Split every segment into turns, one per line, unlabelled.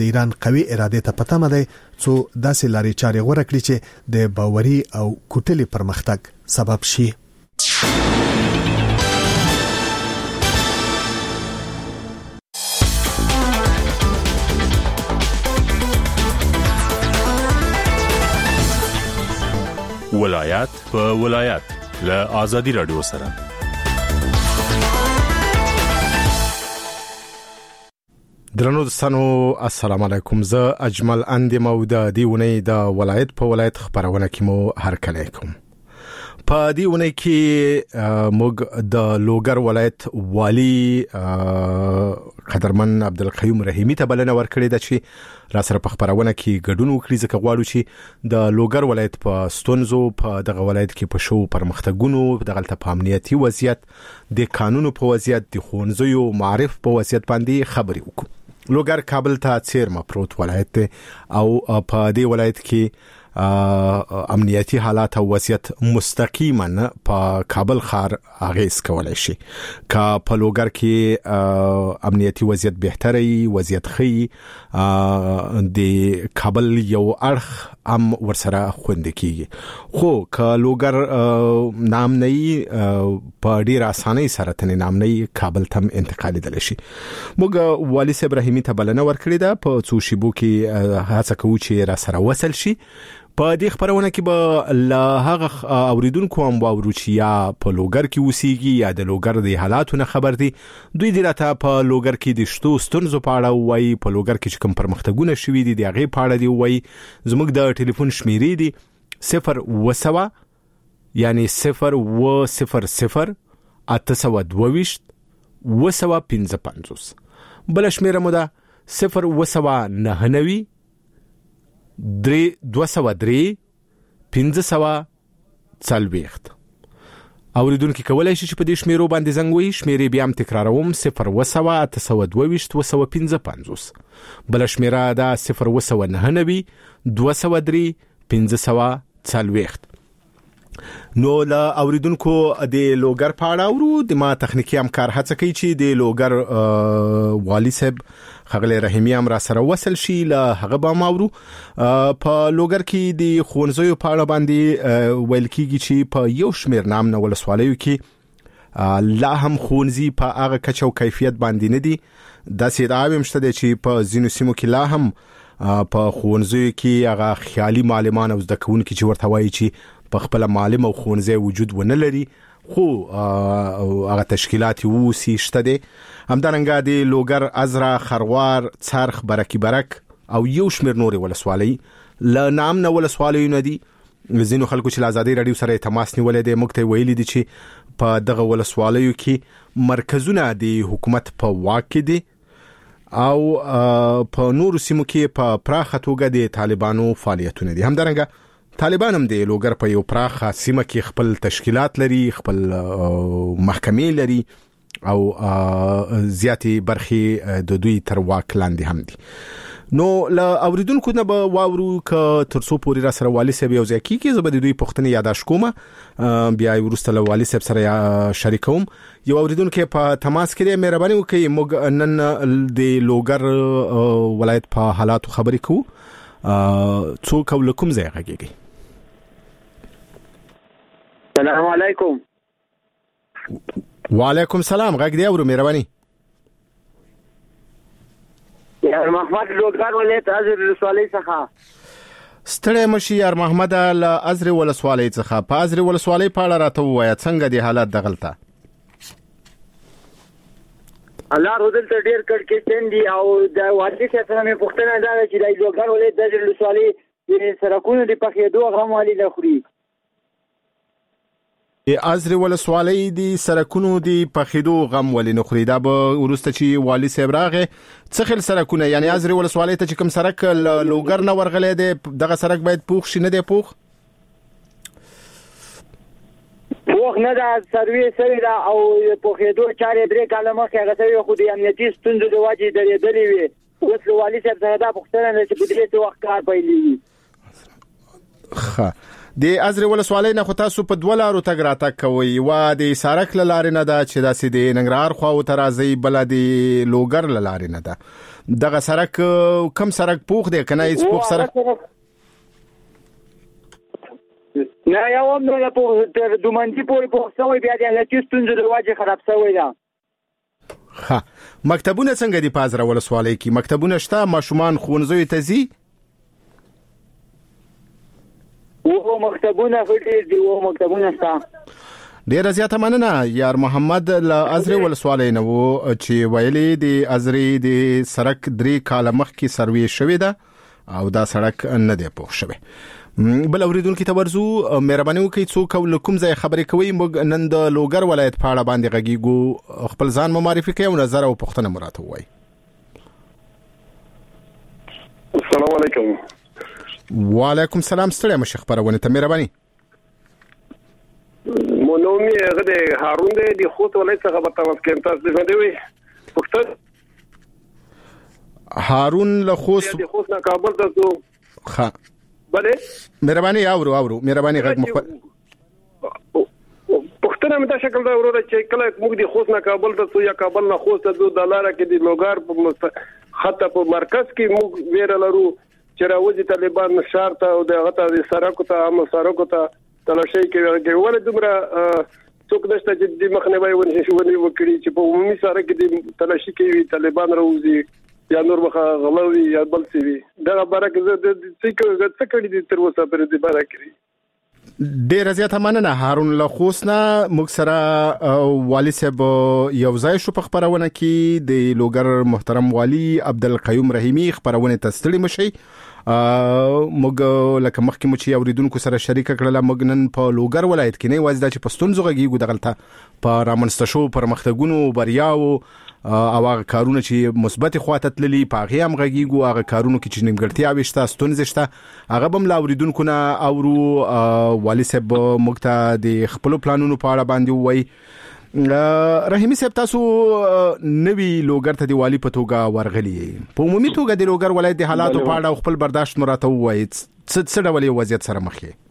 د ایران قوي اراده ته پته مده څو داسې لارې چارې غوړه کړي چې د باوري او کوټلي پرمختګ سبب شي.
ولایت په ولایت له آزادي رادیو سره.
درنو دوستانو السلام علیکم. زه اجمل اندیم او د دیونی د ولایت په ولایت خبرونه کې مو هرکلی کوم. په دیونی کې موږ د لوګر ولایت والی قدرمن عبدالقیوم رحیمی ته بلنه ورکړې ده چې را سره په خبرونه کې ګډون وکړي، ځکه غواړو چې د لوګر ولایت په ستونزو په دغه ولایت کې په شو پرمختګونو دغه په امنیتي وضعیت، د قانونو په وضعیت، د ښوونځیو معرف په وضعیت باندې خبرې وکړو. لوګر کابل ته څیرمه پروت ولایت دی او په دې ولایت کې امنیتي حالات او وضعیت مستقیما په کابل ښار اغیز کولای شي. کا په لوګر کې امنیتي وضعیت بهتري وضعیت خي د کابل یو اړخ ام ورسره خوند کیږي، خو کا لوګر نام نه په ډیر اسانۍ سره تن نام نه کابل تم انتقال دي شي. موږ والي ابراهیمي ته بلنه ورکړې ده په څو شیبو کې هڅه کوو چې را سره وصل شي. په دې خبرونه کې به له هغه اوریدونکو هم واورو چې یا په لوګر کې اوسېږي یا د لوګر د حالاتونو خبر دي. دوی راته په لوګر کې د شتو ستونزو په اړه وایي، په لوګر کې کوم پرمختګونه شوي دي د هغې په اړه دی وایي. زموږ د ټلیفون شمیرې دي 0 یعنی 0 822 255. بل شمیره مو ده 0 203 540. اوریدونکو کولای شي چې په دې شمیرو باندې زنګ وي. شمیرې بیا هم تکراروم 0 822 255. بل شمیره ده 0 203 540. نو لا اوریدونکو د لوګر پاړه ورو د ما تخنیکی همکار هڅه کوي چې د لوګر والی صاحب خغل رحیمی هم را سره وصل شي. له هغه به ماورو په لوګر کې د خونځیو پاړه باندې ویل کیږي چې په یو شمیر نام نه ولسوالیو کې لا هم خونځي په هغه کچو کیفیت باندې نه دي. د سیداوی مشته چې په زینو سیمو کې لا هم په خونځیو کې هغه خیالي معلمان او زده کوونکي چې ورته وایي چې په خپل معلم او خونځي وجود ونه لري، خو هغه تشکیلات ووسی شته دي. همدارنګه د لوګر ازرا خروار څرخ برک او یو شمیر نور ولسوالۍ ل نام نه ولسوالۍ نه دي. زینو خلکو چې آزادي رادیو سره تماس نیولې دي مکته ویلي دي چې په دغه ولسوالیو کې مرکزونه د حکومت په واک کې دي او په نور سیمو کې په پراخه توګه د طالبانو فعالیتونه دي. همدارنګه طالبان هم د لوګر په یو پراخه سیمه کې خپل تشکیلات لري، خپل محکمې لري او زیاتې برخې د دوی تر واک لاندې هم دي. نو لا اوریدونکو نه به واورو ک ترڅو پوری را سره والی صاحب یو ځکه کې زبر دوی پښتنې یاداش کومه بیا ورسته له والی صاحب سره شریکوم. یو اوریدونکو په تماس کې مهرباني وکړئ. موږ نن د لوګر ولایت په حالاتو خبرې کوو. څوک ولکم ځای غږیږي.
السلام علیکم.
وعلیکم السلام. غږ دی اورو مهرباني.
یار محمد لوګر ولایت ازر ولسوالۍ څخه.
ستړی مشي یار محمد ل ازر ولسوالۍ څخه. په ازر ولسوالۍ په اړه راته وایي څنګه دی حالت دغلطه؟
الله رودل ته ډیر کړکېچن دي او د والی سره مې پوښتنه دا چې د لوګر ولایت د ولسوالۍ سرکونو د پخېدو غم والی نه خوري.
ازر ولسوالۍ د سرکونو د پخېدو غم ولې نه خوري؟ دا به ورسته چې والی صاحب راغی څه خل سرکونه، یعنی ازر ولسوالۍ ته چې کوم سرک لوګر نه ورغلې دی دغه سرک باید پوښ شي نه دی پوښ
نه دا سروي سوي دا او پوښېدو چارې درې کاله مخکې هغه سوي خو د امنیتي ستونزو د وجې درېدلې وي. اوس والي صاحب سره دا پوښتنه ده چې په دې وخت کار پیلېږي.
ښه د ازرې ولسوالۍ نه خو تاسو په 2 لارو تګ راتګ کوئ وا د سارک لارې نه ده چې داسې د ننګرهار خوا او ترازی بل د لوګر لارې نه ده دغه سرک کم سرک پوخ دی کنه هیڅ پوخ سرک
نه یو هم نه په دومنځي پورې پوخ شوی بیا د هلکي ستونزو د وجې خراب شوی ده
ها مکتبونه څنګه دي په ازرې ولسوالۍ کې مکتبونه شته ماشومان ښوونځیو ته ځي
او مکتبونه ډېر دي او مکتبونه شته
ډیر زیاته مننه یار محمد له ازرې ولسوالۍ نه وو چې ویلي د ازرې د سرک 3 کال مخکې سروې شوې ده او دا سړک نه دی پوښ شوی بل اوریدونکو ته ورزو مهرباني وکړئ څوک کوم ځای خبرې کوي موږ نن د لوګر ولایت په اړه باندې غږیږو خپل ځان معرفي کړئ او نظر او پوښتنه مراته وایي
السلام علیکم
وعلیکم السلام ستړي مشه خبرونه ته مهرباني
مونومي غده هارون دی خوت ولایت څخه به تاسو کې تاسو دی وي پښتون
هارون له خوست
نه کابل ته څو
ها
بله
مهرباني اورو مهرباني غږ مخبر
پښتنه مته شکل دا وروره چې کله موږ دی خوست نه کابل ته څو یا کابل نه خوست ته د لاره کې دی لوګار په خطه په مرکز کې موږ ویره لرو چې راوځي طالبان شهر ته او دغه ته سرکو ته هم سرکو ته تلاشي کوي ولې دومره څوک نشته چې د مخنیوي ونشي وکړي چې په عمومي سره کې د تلاشي کوي طالبان راوځي یا نور مخه غلوي یا بل څه وي دا برکه د څه کړي د تر اوسه پر دې برکه
ډیر زیاته مننه هارون له خوسنا موږ سره والي صاحب یو ځای شو په خبرونه کې د لوګر محترم والي عبدالقیوم رحیمی خبرونه تستړي مشي موږ لکه مخکې مو چې اوریدونکو سره شریک کړل موږ نن په لوګر ولایت کې نه وځي چې پښتون زغږیږو دغلطه په رامنځته شو پرمختګونو بریاو او هغه کارونه چې مثبت خواته تللي په هغه هم غږیږو هغه کارونه کې چې نیمګړتیا وشته ستونزې شته هغه بم لا اوریدونکو نه اورو والي صاحب موږ ته د خپل پلانونو په اړه باندې وایي رحیمی صاحب تاسو نوی لوګر ته دی والی په توګه ورغلی په عمومي توګه د لوګر ولایت د حالاتو په اړه خپل برداشت مراته وایي څه ډول وضعیت سره مخ یې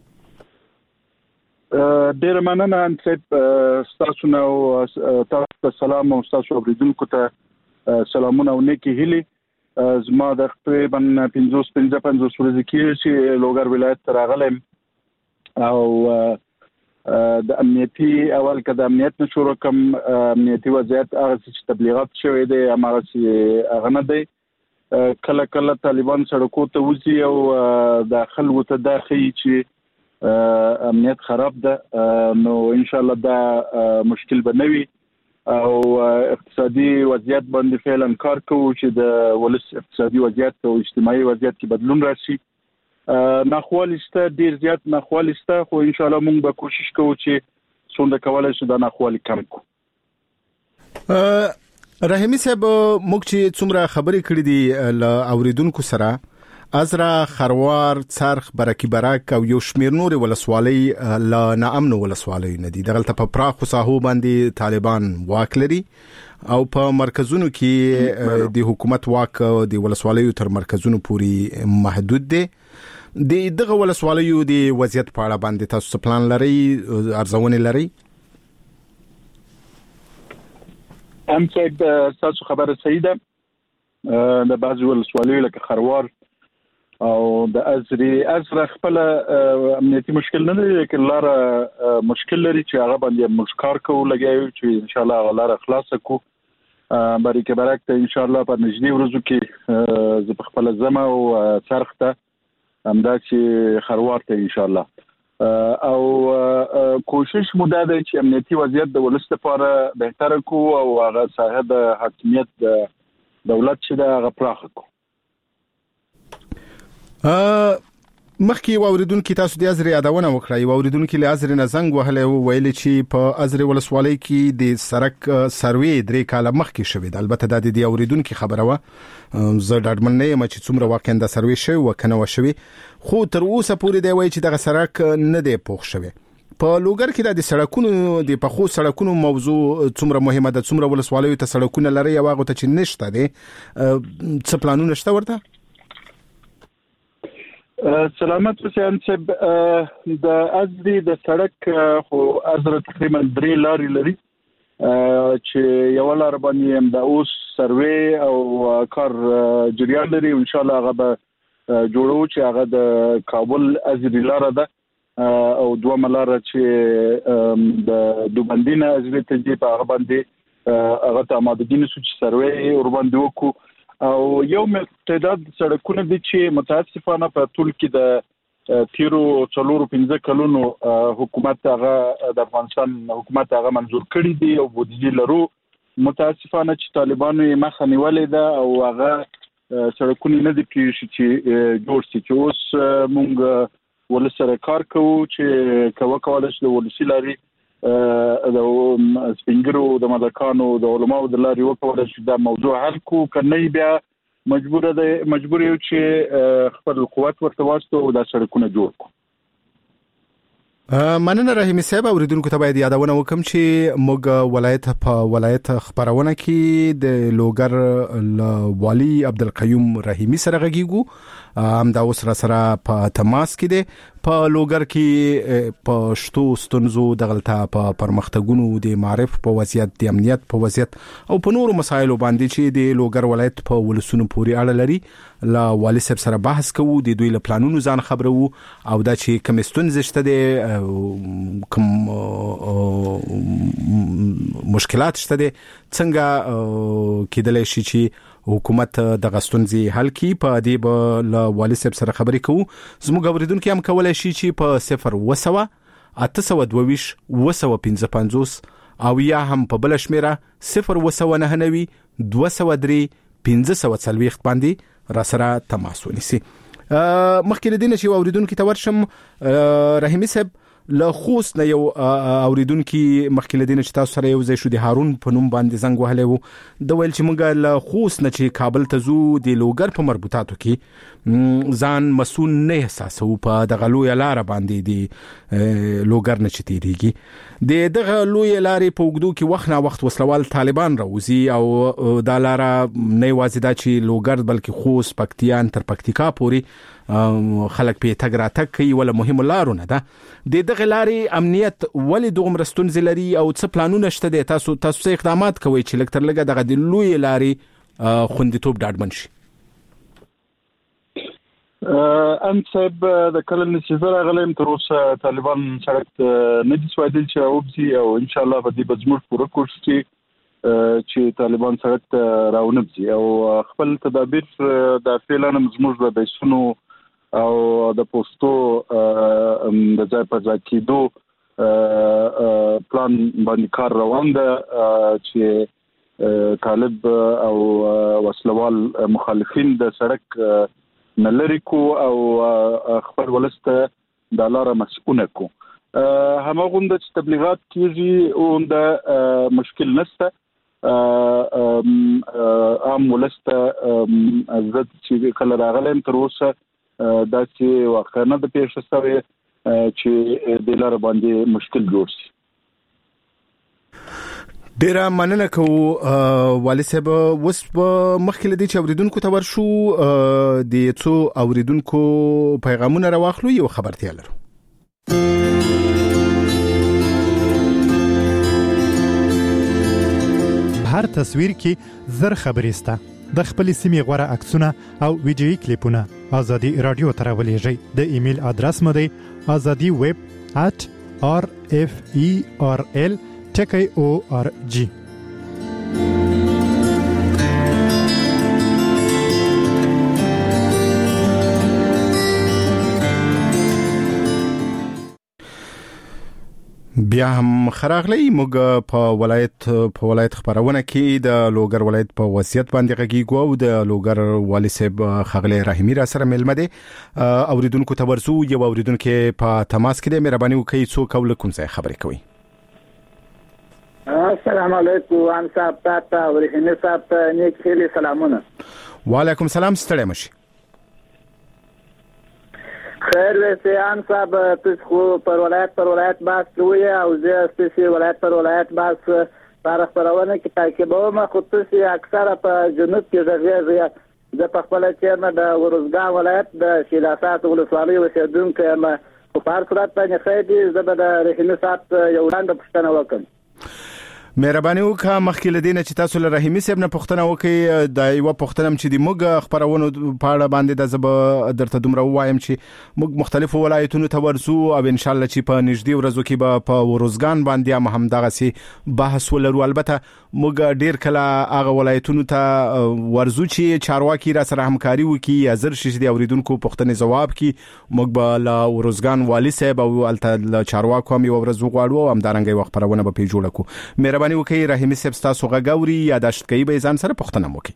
ډیر مننه ان صاحب تاسو نو تاسو سلام او تاسو اوریدونکو ته سلامونه او نیکی هیلي زما د تقریبا 55 ورځې کې چې لوګر ولایت راغلم او د امنیتي اول کده امنیت نشو رقم امنیتي وضعیت هغه چې تبلیغات شوی دی هغه چې هغه نه دی کله طالبان سړکو ته وځي او داخل وته داخلي چې امنیت خراب ده نو ان شاء الله دا مشکل بنوي او اقتصادي وضعیت باندې فعلا کار کوو چې د ولس اقتصادي وضعیت او اجتماعي وضعیت کې بدلون راشي ناخوالسته ډیر زیات ناخوالسته خو ان شاء الله موږ به کوشش کوو چې څنګه کولای شو دا ناخوالي کم کړو
رحیمی صاحب موږ چې څومره خبرې کړې دي ل اوریدونکو سره ازرا خروار څرخ برکی برک او یو شمیر نور ولسوالۍ لا نامن ولسوالۍ ندي دغلته په پراخ ساحو باندې طالبان واک لري او په مرکزونو کې د حکومت واک د ولسوالیو تر مرکزونو پوري محدود دي دغه ولسوالیو د وضعیت په اړه باندې تاسو پلان لري ارزونه لري
ام صاحب تاسو خبره صحیح ده د بعض ولسوالیو لکه خروار او د ازرا خپل امنیتي مشکل نه لري لیکن لاره مشکل لري چې هغه باندې مشکار کوو لګیو چې ان شاء الله لاره خلاص کو باریکه برک ته ان شاء الله په نږدې ورځو کې ز خپل زما او څرخ ته همدا چې خروار ته ان شاء الله او کوشش مو ده چې امنیتي وضعیت د ولست لپاره بهتر کو او هغه ساحه د حاکمیت دولت چې دا غپراخ کو
مخکې اوریدونکو تاسو د ازرې یادونه وکړه اوریدونکو له ازرې نه زنګ وهله ویل چې په ازرې ولسوالۍ کې د سرک سروې 3 کال مخکې شوې ده البته د دې اوریدونکو خبره و زه ډاډمن نه یم چې څومره واقعا د سروې شوی وکنه وشوي خو تر اوسه پورې دی وایي چې دغه سرک نه دی پوښ شوی په لوګر کې د سړکونو د پخو سړکونو موضوع څومره مهمه ده څومره ولسوالیو ته سړکونه لري او هغه ته چې نشته دي څه پلانونه شته ورته
سلامت حسین صاحب د ازدي د سړک خو ازره تقریبا 3 لارې لري چې یو لار باندې د اوس سروې او کار جریان لري ان شاء الله هغه به جوړو چې هغه د کابل ازدي لار ده او دوه ملاره چې د دوبندینه ازدي ته دی په هغه باندې هغه ته آمادګي نشو چې سروې ور باندې وکړو او یو تعداد سړکونه دي چې متاسفانه په ټول کې د تیرو 4-5 کلونو حکومت هغه د افغانستان حکومت هغه منزور کړی دي او بودیجه لرو متاسفانه چې طالبانو یې مخه نیولې ده او هغه سړکونه نه دي چې جوړ شي چې اوس مونږ ولسره کار کوو چې کوله چې د ولسی لاري د سپینګرو د ملکانو د علماو د لاري وکول چې دا موضوع حل کو کني بیا مجبور یو چې خپل قوت ورته واسطو او د سړکونه جوړ کو.
مننه رحیمي صاحب اوریدونکو ته باید یادونه وکم چې موږ ولایت خبرونه کې د لوګر والی عبدالقیوم رحیمي سره غږیږو هم دا اوس را سره په تماس کې دي په لوګر کې په شتو ستونزو د غلطه په پرمختګونو د معرف په وضعیت د امنیت په وضعیت او په نورو مسایلو باندې چې د لوګر ولایت په ولسونو پورې اړه لري لا والي صاحب سره بحث کوو د دوی له پلانونو ځان خبرو او دا چې کوم ستونزې شته دي کوم مشکلات شته دي څنګه کېدلای شي چې حکومت د غستونځي حل کی په دې به له والي صاحب سره خبرې کوو زموږ اوریدونکو هم کولای شي چې په 0 822 255 او یا هم په بل شمیره 0 9 203 1540 باندې را سره تماس ونیسي. مخکې لدینه چې اوریدونکو ته ورشم رحیمي صاحب له خوست نه یو اوریدونکو مخکې لدینه چې تاسو سره یو ځای شو د هارون په نوم باندې زنګ وهلی وو د ویل چې موږ له خوست نه چې کابل ته زو د لوګر په مربوطاتو کې ځان مسؤل نه احساسو په دغه لوی لار باندې د لوګر نه چې تیریږي د دغه لوی لارې په وګدو کې وخت نه وخت وسلوال طالبان راوځي او د لار نه وازیدا چې لوګر بلکې خوست پکتیان تر پکتیکا پوري خلک په تګ راتګ کوي ولا مهم لارونه ده د دغه لارې امنیت ولې دومره ستونزې لري او څه پلانونه شته دي تاسو اقدامات کوي چې لکتر لګه دغه د لوی لارې خوندیتوب ډاډمن شي.
ان صاحب د کله نشي غلیم تر اوسه طالبان سړک نه دي سوادل چې اوبسي او ان شاء الله به دې بزمر پوره کوشش چې طالبان سړک راونبسي او خپل تدابیر د فعلانه مزمر د بیسونو او د پوسټو د ځای په ځای کېدو پلان باندې کار روان ده چې طالب او وسلوال مخالفین د سړک نلری کو او خپل ولسته د لار مسؤونه کو همغه د تبلیغات کیږي او د مشکل نشته عام ولسته عزت چې کله راغلم تر اوسه دا چې واقعا د پیښه سره چې د لار باندې مشکل جوړ شي.
ډیر مننه کوو والي صاحب وس مخکې لدی چې اوریدونکو ته ورشو د څو اوریدونکو پیغامونه راوخلو یو خبرتیا لرو.
هر تصویر کې زر خبرې سته د خپل سیمې غوړه عکسونه او ویډیوي کلیپونه ازادي رادیو ته راولېږئ. د ایمیل ادرس مو دی azadi@referl.org.
بیا هم خراغلی موږ په ولایت خبرونه کې د لوګر ولایت په وضعیت باندې غږیږو او د لوګر والي صاحب خغلی رحیمي را سره ملمه دي اوریدونکو ته ورسو یو اوریدونکو په تماس کې د مهرباني وکړئ څو کول کوم ځای خبرې کوي.
السلام علیکم ان صاحب تاسو ورحمه صاحب نیک خیلی سلامونه.
وعلیکم السلام ستړي مشي.
خیر ویسے ان صاحب تاسو خو پر ولایت باس کوی او زه تاسو ولایت پر ولایت باس پر خبرونه کې تعقیبوم خو تاسو اکثره په جنوب کې ځای زه په خپل چیرمه د ورزګان ولایت د شیلاسات ولسوالۍ اوسیدونکی یم. په هر صورت باندې خیر زه به د رحیمي صاحب یو وړاندې پوښتنه وکړم.
مهرباني وکړه مخکې لدینه چې تاسو له رحیمي صاحب نه پوښتنه وکړئ د یو پوښتنه چې د موږ خبرونو په اړه باندې د زب درته دومره وایم چې موږ مختلفو ولایتونو ته ورسو او ان شاء الله چې په نږدې ورځو کې به په ورزګان باندې هم دغه سي بحث ولرو. البته موږ ډیر کله هغه ولایتونو ته ورزو چې چارواکي را سره همکاري وکړي یا زر شي د اوریدونکو پوښتنې جواب کړي. موږ به له ورزګان والی صاحب او الته چارواکو هم یو ورځ وغواړو او هم دارنګي وخت خبرونه به پی جوړ کړو. مهرباني وکړئ رحیمي صاحب تاسو غاوري یاداشت کوي به ځان سره پوښتنه وکړي.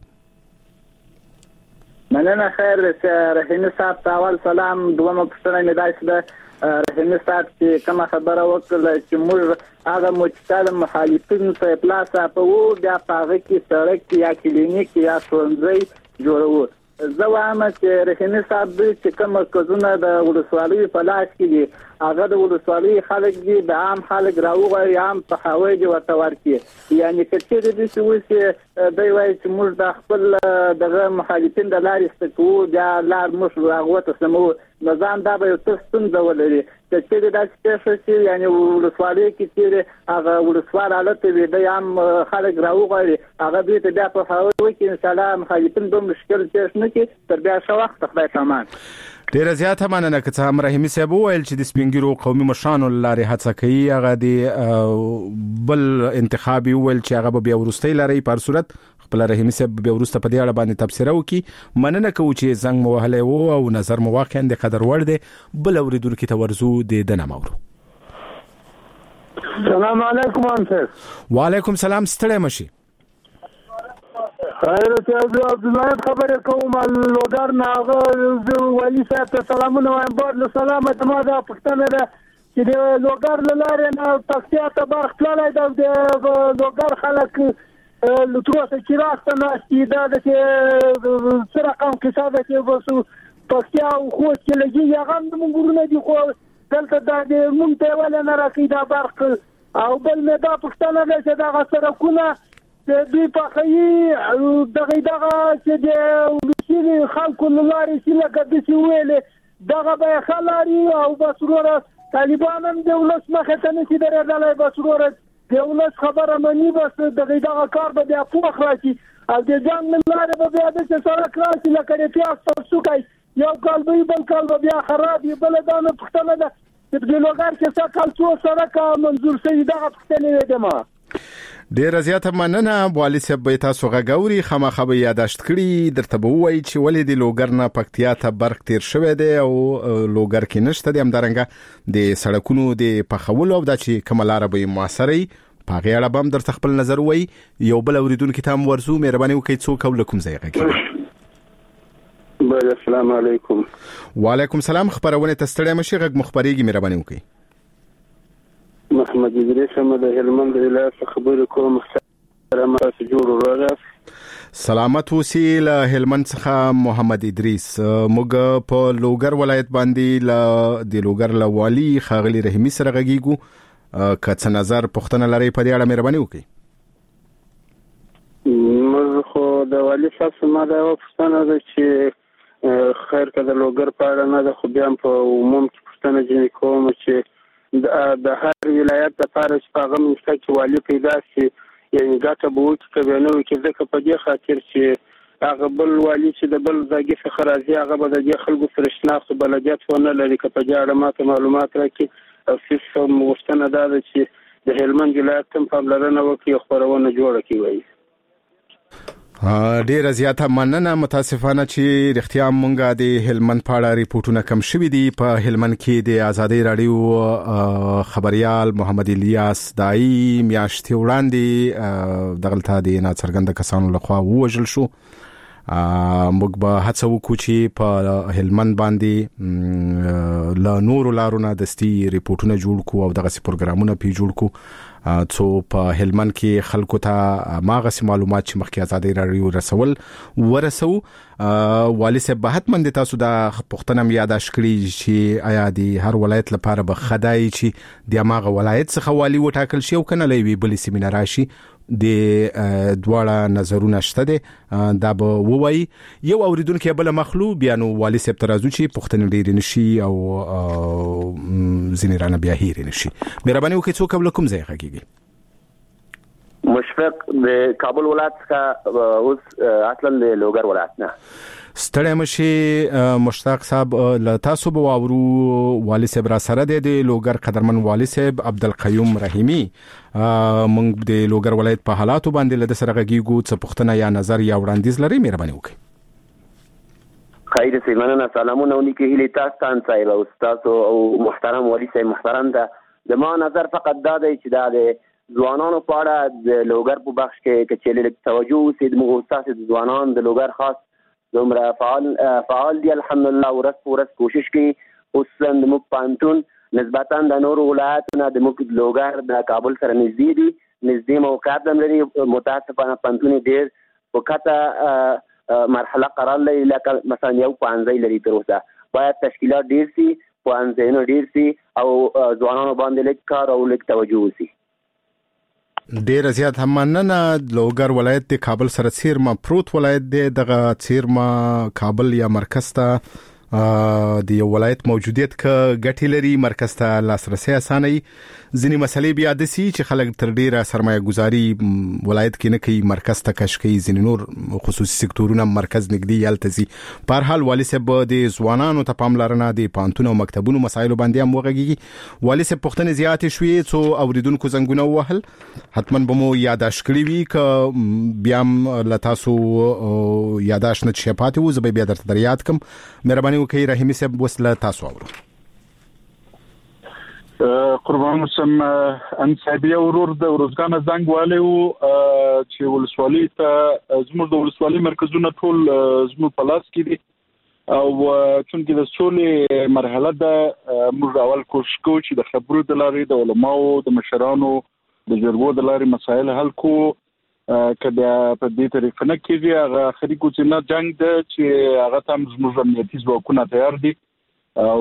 مننه. خیر رحیمي صاحب اول سلام. دومره پوښتنه مې داسې ده رحیمي صاحب چې کومه خبره وکړه چې موږ هغه متعال مخالفین ته پلاسه په وو بیا پاغه کې سړک یا کلینیک یا ښوونځي جوړو. زه وایم چې رحیمي صاحب چې کوم کزونه د ولسوالۍ په لاس کې دي هغه د ولسوالۍ خلک دي د عام خلک راوغړي عام په هوای دي ورته ورکي. یعنی کچې د دې څه دوی وایي چې موږ د خپل دغه مخالفین د لارې ستکو بیا لار موږ راغوته سمو نظام دا به یو څه ستونزه ولري. چې دا چې یعنی ولسوالۍ کې چې هغه ولسوال حالت وي د عام خلک راوغړي هغه دوی ته بیا په هوای کې ان شاء الله مخالفین به مشکل پیښ نه کړي تر بیا شو وخت خدای پامان.
ډیر زیاته مننه که څه هم رحیمي صاحب ویل چې د سپینګیرو قومي مشرانو لارې هڅه کوي هغه د بل انتخابي ویل چې هغه به بیا ورستۍ لري. په صورت خپل رحیمي صاحب بیا ورسته په دې اړه باندې تبصره وکړي. مننه کوم چې زنګ مو وهلې وو او نظر مو واقعا د قدر وړ دی. بل اوریدونکو ته ورزو د دنه مورو.
السلام علیکم انصر.
وعلیکم السلام. ستړی مشي.
خیر ته عبد الله خبره کوم لوګر ناغه ولی صاحب ته سلامونه وایم. بعد سلامت ما دا پښتنه ده چې د لوګر لاره نه تاسو ته برخلای د لوګر خلک لټروسه چې راځي نه استیدا د چې سره کوم کیسه ده چې وسو پښتیا او خو چې لګي هغه موږ ورونه دي خو دلته د مونږ ته ولا نه راکې دا برخ او بل نه دا پښتنه ده چې دا سره کونه د دې په خي دغه چې د وسیله خلکو لاري چې لکه د څه ویلې دغه به خلاري او بسروره طالبان هم د ولس مخه ته نشي درېدلای. بسروره د ولس خبره مني بس دغه کار به بیا پوخ راشي او د ځان لاره به بیا د سره کړی لکه د پیاس تاسو کوي یو کال به بل کال به بیا خراب بل دانه پښتنه ده چې د لوګر کې څه کال څو سره کا منظور سي دغه پښتنه دی. ما
ډیر زیاته مننه. والي صاحب به تاسو غاوري خامخا به یاداشت کړی درته به وایي چې ولې د لوګر نه پکتیا ته برق تیر شوی دی او لوګر کې نشته دی. همدارنګه د سړکونو د پخولو او د چې کملاره به موثري پاغه اړه بم درته خپل نظر وایي. یو بل اوریدونکو ته هم ورزو. مهرباني وکړئ څوک کوم ځای کې.
السلام علیکم.
وعلیکم السلام. خبرونه تستړی مشي غږ مخبريږي. مهرباني وکړئ.
محمد ادریس هم د هلمند ولایت خبرې کوم. سلام تاسو جوړ راغاست.
سلامت اوسئ. له هلمند څخه محمد ادریس. موږ په لوګر ولایت باندې د لوګر لوالي خاغلی رحیمي سره غږیږو. که څه نظر پوښتنه لري په دې اړه مهرباني وکړئ.
موږ خو د والي صاحب سره دا پوښتنه ده چې خیر کده لوګر په اړه نه ده خو بیا په عموم کې پوښتنه جوړ کوم چې د هر ولایت لپاره چې هغه مستقل والي پیدا شي یعنی ګټه به وکړي که نه وکړي ځکه په دې خاطر چې هغه بل والي چې د بل ځای څخه راځي هغه به د خلکو سره شناخت بلدیت ونه لري. که په دې اړه ماته معلومات راکړي او څه مغوښتنه ده چې د هلمند ولایت هم پاملرنه وکړي او خبرونه جوړه کړي.
ډیر زیاته مننه. متاسفانه چې رښتیا مونږه د هلمند په اړه ریپورتونه کم شوي دي. په هلمند کې د آزادۍ رادیو خبريال محمد الیاس دای میاشتې وړاندې دغلطه د ناڅرګند کسانو لخوا ووژل شو. موږ به هڅه وکړو چې په هلمند باندې له نورو لارو نه دستي ریپورتونه جوړ کړو او دغه پروګرامونه پی جوړ کړو څو په هلمند کې خلکو ته ماغه معلومات چې مخکې آزادۍ رادیو رسول ورسو. والي صاحب حتمن د تاسو د پښتنم یاداش کړی چې آیا د هر ولایت لپاره به خدای چې د ماغه ولایت څخه والي وټاکل شي او کنه لوي بل سیمینار راشي د دواړه نظرونه شته دي دا به ووایي یو اوریدونکو بل مخلو بیا نو والي صاحب ترازو چې پښتنې ډېر نشي او زنیرانه بیا هیر نشي مهرباني وکړئ څوک قبل کوم ځای غږیږي
مشفق د کابل ولایت څخه اوس اصلا د لوګر ولایت نه
ستړی مشي مشتاق صاحب له تاسو به واورو والي صاحب را سره د لوګر قدرمن والي صاحب عبدالقیوم رحیمی موږ د لوګر ولایت په حالاتو باندې له سره غږیږو څه پوښتنه یا نظر یا وړاندیز لري مهرباني وکړئ
خیر سیمانه سلامونه ونیکي هلي تاسو صاحب او تاسو او محترم والي صاحب محترم ده د ما نظر فقط دا دی چې دا د ځوانانو په اړه د لوګر په بخش کې چې توجه وسي د مؤسسات د ځوانان د لوګر خاص دومره فعال دي الحمدلله ورس کوشش کوي اوس د موږ پانتون نسبتا د نور ولایتونو د موږ لوګر د کابل سره نږدې موقعیت لري متاسفانه پانتون ډېر وکړه مرحله قرار لري لکه مثلا یو پانځای لري تر اوسه باید تشکیلات ډېر سي پانځایونه ډېر سي او ځوانانو باندې لیک کار او لیک توجه وسي
ډیر زیات هم مننه لوګر ولایت د کابل سره څیرما پروت ولایت دی دغه څیرما کابل یا مرکز ته د یو ولایت موجودیت ک غټی لري مرکز ته لاسرسي اسانه ځینی مسلې بیا د سي چې خلک تر ډیره سرمایه گزاري ولایت کې نه کوي مرکز ته کش کوي ځینی نور خصوصي سکتورونه مرکز نګدي یالتزي په هر حال والي صاحب د ځوانانو ته پاملرنه د پانتون او مکتبونو مسایل باندې هم وغږیږي والي صاحب پښتنې زیاتې شوې څو اوریدونکو زنګونه وهل حتمن به مو یاداش کړی وي ک بیا لتاسو یاداش نه چپاتې و زه بیا درته یاد کوم مهرباني وکړئ رحیمی صاحب وسله تاسو اورو
قربان سم ان صاحب ورور د روزګان زنګ والي چې ولسوالۍ ته زموږ د ولسوالۍ مرکزونه ټول زموږ په لاس کې دي او چونکې د سولې مرحله ده موږ اول کوشش کوو چې د خبرو د لارې د علماو د مشرانو د جرګو د لارې مسایل حل کوو کله په دې طریقه نه کېږي هغه اخري کوڅه جنگ ده چې هغه تم زموږ امنیتي ځواکونه تیار دي او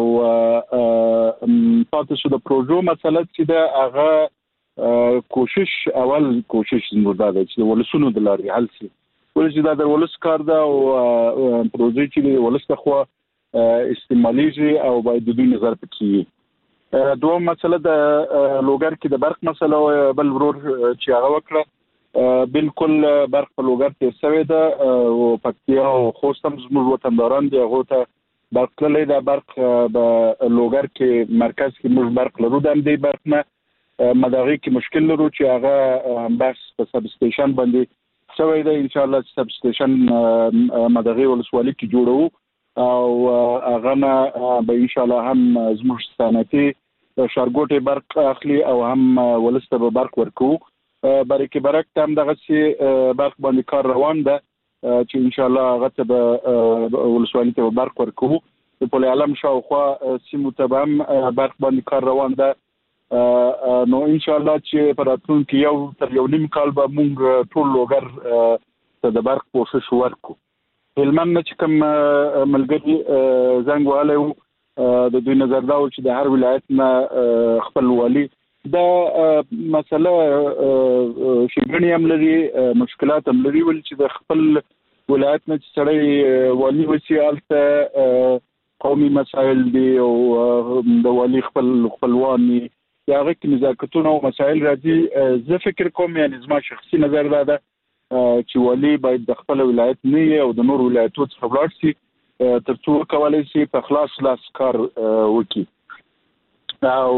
پاتې شو د پروژو مسله چې ده هغه کوشش زموږ ده چې ولسونو د لارې حل شي ولې دا د ولس کار ده او پروژې چې ولس ته خو استعماليږي او باید د دوی نظر پکې دوه مسله د لوګر کې د برق مسله بل ورور چې هغه وکړه بالکل برق په لوګر کې سوي ده او پکتیا او خوست هم زموږ وطنداران دي هغه ته برق لري دا برق په لوګر کې مرکز کې موږ برق لرو د دې برق نه مداغي کې مشکل لرو چې هغه بس په سب سټیشن باندې سوي ده ان شاء الله سب سټیشن مداغي ولسوالۍ کې جوړو او هغه نه به ان شاء الله هم زموږ صنعتي شارګوټي برق اخلي او هم ولسته به برق ورکو برکه برک هم دغه سي برق باندې کار روان ده چې ان شاء الله هغه ته ولسوالۍ ته برق ورکو په عالم شاوخوا سیمو ته هم برق باندې کار روان ده نو ان شاء الله چې په راتلونکي یو تر یو نیم کال به موږ ټول لوګر ته د برق کوشش وکړو هلمند چې کوم ملګری زنګ والي د دوی نظر دا و چې د هر ولایت نه خپل والي دا مسله شګنی هم لري مشکلات هم لري ول چې د خپل ولایت نه سړی والي وسیالته قومي مسائل دي او د والي خپلواني یاغه کې نزاکتونه او مسائل راځي زه فکر کوم یعنی زما شخصي نظر دا ده چې والي باید د خپل ولایت نه او د نور ولایتونو څخه ولاړ شي ترڅو کولای شي په خلاص لاس کار وکړي او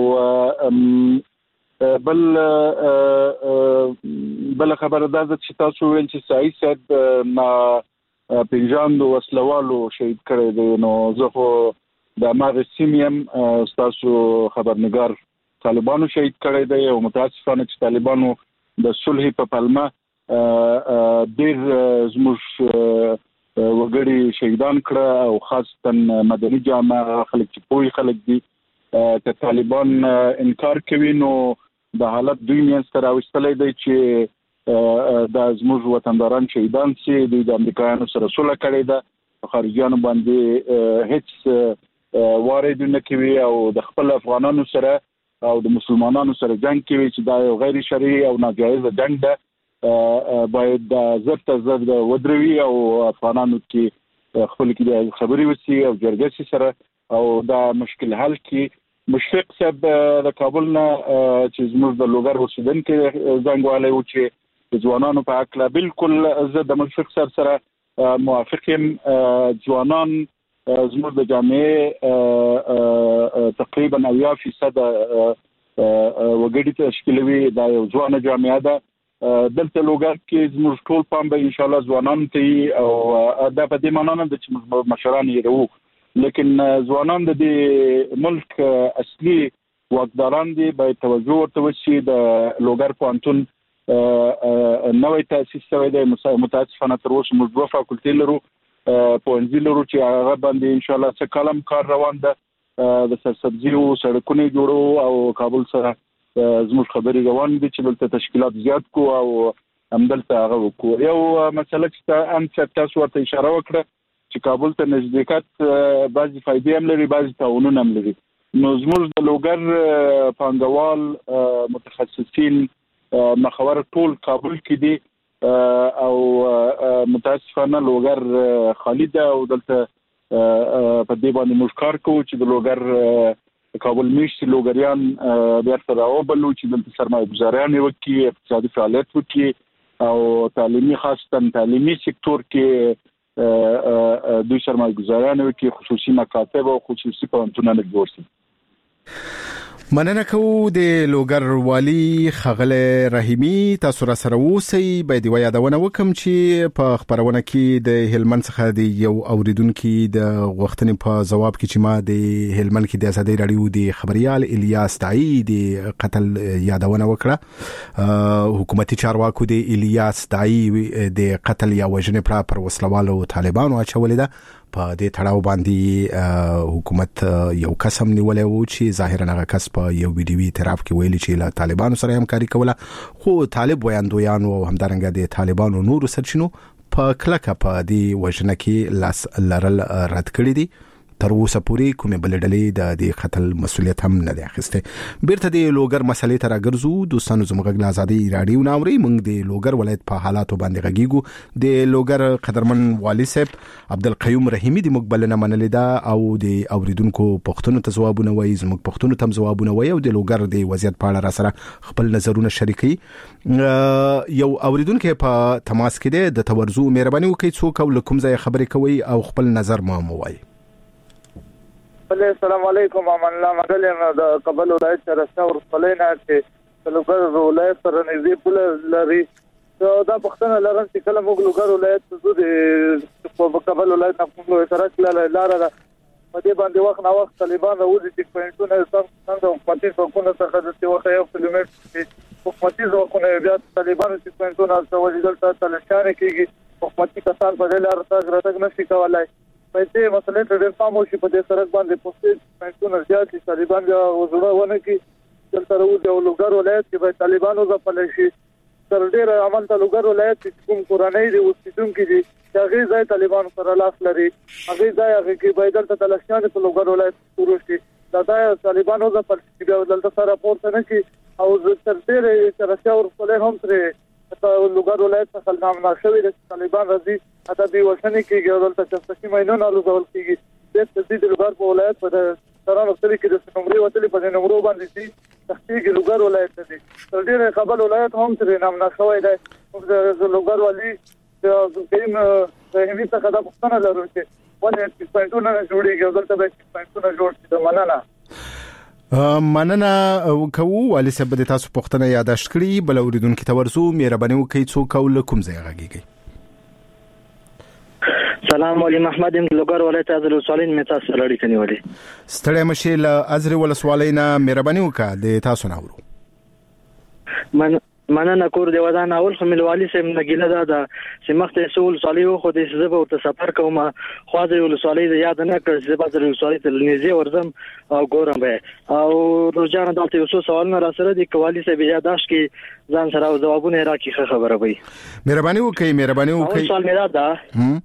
بل خبره ده چې تاسو ویل چې سعید صاحب ما پنځاند وسلوالو شهید کړی دی نو زه خو د ماغ سیمیم تاسو خبرنګار طالبانو شهید کړی دی او متاسفانه چې طالبانو د صلح په پلمه ډیر زموږ وګړي شهیدان کړه او خاصتا مدني جامعه خلک چې پوي خلک دي ته طالبان انکار کوي نو د حالت دوی نه سره وستلې دی چې د زموږ وطنداران شهیدان سي د امریکایانو سره صلح کړې ده خارجيانو باندې هیڅ وارد نه کوي او د خپل افغانانو سره او د مسلمانانو سره جنگ کوي چې دا یو غیر شرعي او ناجایز جنگ ده باید زرت زرد ودروي او افغانانو کې خپل کې خبري وسی او جرګه سره او دا مشکل حل کې مشفق صاحب د کابل نه چې زموږ د لوګر اوسیدونکو زنګواله و چې ځوانانو په اکلا بالکل زه د مشفق صاحب سره موافق یم. ځوانان زموږ د جامعه تقریبا 90% وګړي تشکیلوي دا یو ځوانه جامعه ده. دلته لوګر کې زموږ ټول پام به ان شاء الله ځوانان ته او دا په دې معنی نه چې مشران یې وو لیکن ځوانان د ملک اصلي واکداران دي باید توجه ورته وشي. د لوګر پوهنتون نوې تاسیس شوی دی متاسفانه تر اوسه موږ دوه فاکولټي لرو پوهنځي لرو چې هغه باندې ان شاء الله څه کلم کار روان ده د سرسبزیو سړکونو جوړو او کابل سره زموږ خبري روان دي چې بلته تشکیلات زیات کو او همدلته هغه وکړو. یو مسله چې ام تاسو ورته اشاره وکړه چې کابل ته نزدېکت بعضی فائدې هم لري بعضی تاوانونه هم لري. نو زموږ د لوګر پانګوال متخصصین مخور ټول کابل کې دي او متاسفانه لوګر خالی ده او دلته په دې باندې موږ کار کوو چې د لوګر کابل میشتي لوګریان بیا سره اوبلو چې د سرمایه گذاریان وکړي اقتصادي فعالیت وکړي او تعلیمي خاصه تعلیمي سکتور کې دوی سرمایه گذاریان وکړي خصوصي مکاتب او خصوصي پوهنتونونه جوړ شي.
مننه کوو د لوګر والی خغله رحیمی تاسو را سره اوسئ. باید و یادونه وکم چې په خبرونه کې د هلمند څخه د یو اوریدونکو د غوښتنې په جواب کې چې ما د هلمند کې د ازادي رادیو د خبريال الیاس داعی د قتل یادونه وکړه. حکومتي چارواکو د الیاس داعی د قتل یا وژنې پر وسلوالو طالبانو اچولې ده. په دې تړاو باندې حکومت یو قسم نیولې و چې ظاهرا هغه کس په یو ویډیوي اعتراف کې ویلي چې له طالبانو سره همکاري کوله خو طالب ویاندویان او همدارنګه د طالبانو نور سرچینو په کلکه په دې وژنه کې لاس لرل رد کړی دي. تر اوسه پورې کومه بلډلې د قتل مسؤلیت هم نه دی اخیسته. بیرته د لوګر مسلې ته راګرځو. دوستانو زموږ د ازادي رادیو ناوري موږ د لوګر ولایت په حالاتو باندې غږیږو. د لوګر قدرمن والی صاحب عبدالقیوم رحیمی د مقبلنه منلې ده او د اوریدونکو پښتنو ته ځوابونه وایي زموږ پښتنو ته ځوابونه وایي او د لوګر د وضعیت په اړه را سره خپل نظرونه شریکي. یو اوریدونکو په تماس کې د تورزو مهرباني وکړئ څوک او کوم ځای خبرې کوي او خپل نظر مو وایي.
السلام علیکم امان الله مدلم د قبل ولایت سره څور خلینا چې لوګر ولایت سره نږدې پول لري. دا پښتنه لرم چې کله موږ لوګر ولایت ته د قبل ولایت په سره کله لار په دې باندې وخت نه وخت طالبان راوځي چې پوینټونه څنګه حکومتي ځواکونه څخه د وخت یو کیلومتر حکومتي ځواکونه بیا طالبان چې پوینټونه څو ځل تلشان کېږي حکومتي کسان په دې لار ته راتګ نشي کولای. په دې مسلې ته ډېر پام وشي په دې سرک باندې پوسټ پوینټونه زیات چې طالبان بیا وزړه ونه کې دلته راوځي او لوګر ولایت کې به طالبانو ځپل شي. تر ډېر عمل ته لوګر ولایت کې کوم کورنۍ دي اوسیدونکو دي هغه ځای طالبان سره لاس لري هغه ځای هغه کې به دلته تلشان په لوګر ولایت شروع شي. دا ځای طالبانو ځپل شي بیا دلته سره پورته نه شي او تر ډېر سره څور خپل هم سره لوګر ولایت څخه نام نشوي د طالبان راځي اته دی وشنه کېږي دلته چې مینو نه لوځول کېږي. د تدید لوګر په ولایت په سره نوستل کې د نمبر وتلې په نمبر باندې دي تختی لوګر ولایت دي تر ډېر قبل ولایت هم سره نام نشوي دی. د لوګر والی د کیم هیڅ څه د پښتنه لرو چې ولې پښتون نه جوړیږي دلته به پښتون جوړ شي.
مننه کوو والی صاحب د تاسو پښتنه یاداشت کړی بل اوریدونکو ته ورسو مهرباني وکړئ څوک او کوم ځای غږیږي.
سلام علیکم محمد لوګر ولایت از رسولین می تاسو لړی کني ولې
ستړی مشه له ازر ولسوالینا مهرباني وکړه د تاسو ناورو.
مننه کور دی ودان اول خو ملوالي سم نګیله دا چې مخته سول صالح خو د زبه او سفر کوم خو د ولسوالۍ یاد نه کړ چې بعد ولسوالۍ ته نږدې ورزم او ګورم به او روزانه دلته یو څه سوالونه را سره د کوالي سه یاداش کې ځان سره جوابونه راکې خبره وي.
مهرباني وکړئ
سوال مې دا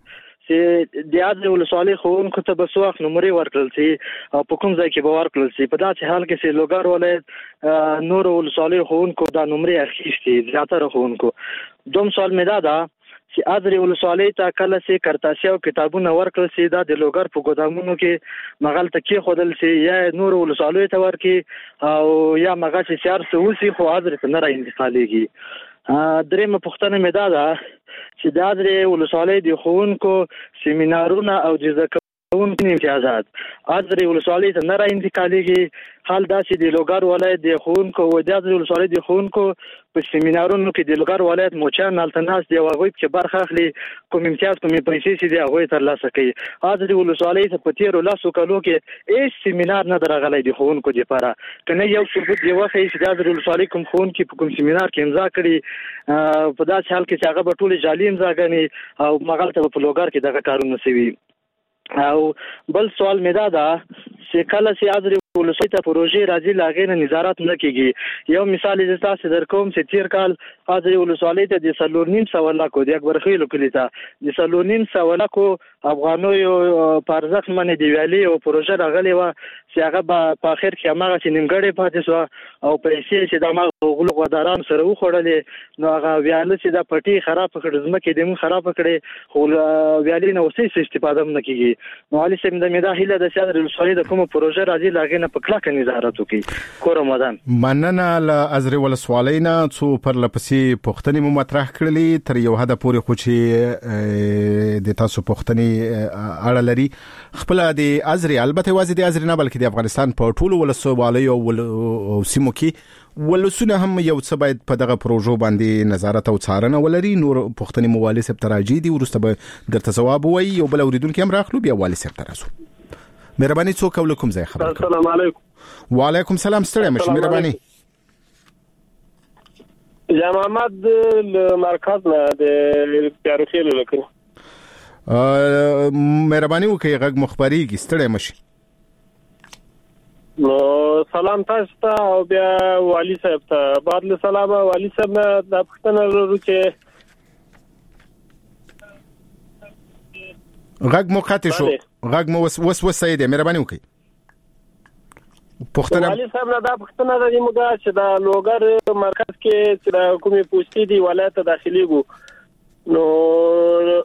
چې د اذري ولسوالۍ ښوونکو ته به څو وخت نمرې ورکړل شي او په کوم ځای کې به ورکړل شي. په داسې حال کې چې لوګر ولایت نور ولسوالۍ ښوونکو دا نمرې اخیستې زیاتره ښوونکو. دوم سوال مې دا ده چې اذري ولسوالۍ ته کله چې کرتاسي او کتابونه ورکړل شي دا د لوګر په ګودامونو کې مغلطه کې خودل شي یا نور ولسوالۍ ته ورکړي او یا مغه چې سیار سوسی خو اذري ته نه را انتقالېږي. درېمه پوښتنه مې دا ده چې د اذري ولسوالۍ د ښوونکو سیمینارونه او د زده کوونکو امتیازات اذري ولسوالۍ ته نه را انتقالېږي. حال دا چې د لوګر ولایت د ښوونکو او د اذري ولسوالۍ د ښوونکو په سیمینارونو کې د لوګر ولایت موچان التناس دی هغوی چې برخه اخلي کوم امتیاز کوم پیسې چې دی هغوی ترلاسه کوي. اذري ولسوالۍ ته په تیرو لاسو کالو کې هیڅ سیمینار نه درغلی د ښوونکو دپاره که نه یو ثبوت دی وښیي چې د اذري ولسوالۍ کوم ښوونکي په کوم سیمینار کې امضا کړي په داسې حال کې چې هغه به ټولې جعلي امضا ګڼي او مغلطه به په لوګر کې دغه کارونه شوي. او بل سوال مې دا ده چې کله چې اذري ولسوالۍ ته پروژې راځي له هغې نه نظارت نه کېږي. یو مثال یې تاسې درکوم چې تېر کال اذري ولسوالۍ ته د 4.5 لکو د اکبرخیلو کلي ته د 4.5 لکو افغانیو په ارزښت باندې د ویالې یوه پروژه راغلې وه چې هغه به په اخر کې هماغسې نیمګړې پاتې شوه او پیسې چې د هماغه غلو غدارانو سره وخوړلې نو هغه ویاله چې دا پټي خرابه کړې ځمکې د موږ خرابه کړې خو ویالې نه اوس هېڅ استفاده هم نه کېږي. نو علي صاحب د مې دا هیله ده چې اذري ولسوالۍ د کومه پروژه راځي له هغې نه په کلکه نظارت وکړي. کورم ودان
مننه له اذري ولسوالۍ نه څو پرلپسې پوښتنې مو مطرح کړلې تر یو حده پورې خو چې د تاسو پوښتنې اړه لري. خپل د اذري البته یوازې د اذري نه بلکې د افغانستان په ټولو ولسوالیو او سیمو کې ولسونه هم یو څه باید په دغه پروژو باندې نظارت او څارنه ولري. نور پوښتنې مو والي صاحب ته راځي دي وروسته به درته ځواب ووایي. یو بل اورېدونکي هم راخلو بیا والي صاحب ته راځو. مهرباني څوک او له کوم ځای خبرې کوي؟
السلام علیکم.
وعلیکم السلام. ستړی مشه مهرباني.
یا محمد له مرکز نه د پیاروخیلو لکه
مهرباني وکړئ غږ مخبرېږي ستړی مشي.
نو سلام تاسو ته او بیا والي صاحب ته بعد له سلامه والي صاحب نه د پښتنه لرو چې
غږ مو قطع شو. غږ مو وس دی مهرباني وکړئ.
پښتنه والي صاحب نه دا پښتنه د موږ چې د لوګر مرکز کې چې کومې پوسټې دی ولایت ته داخليږي نو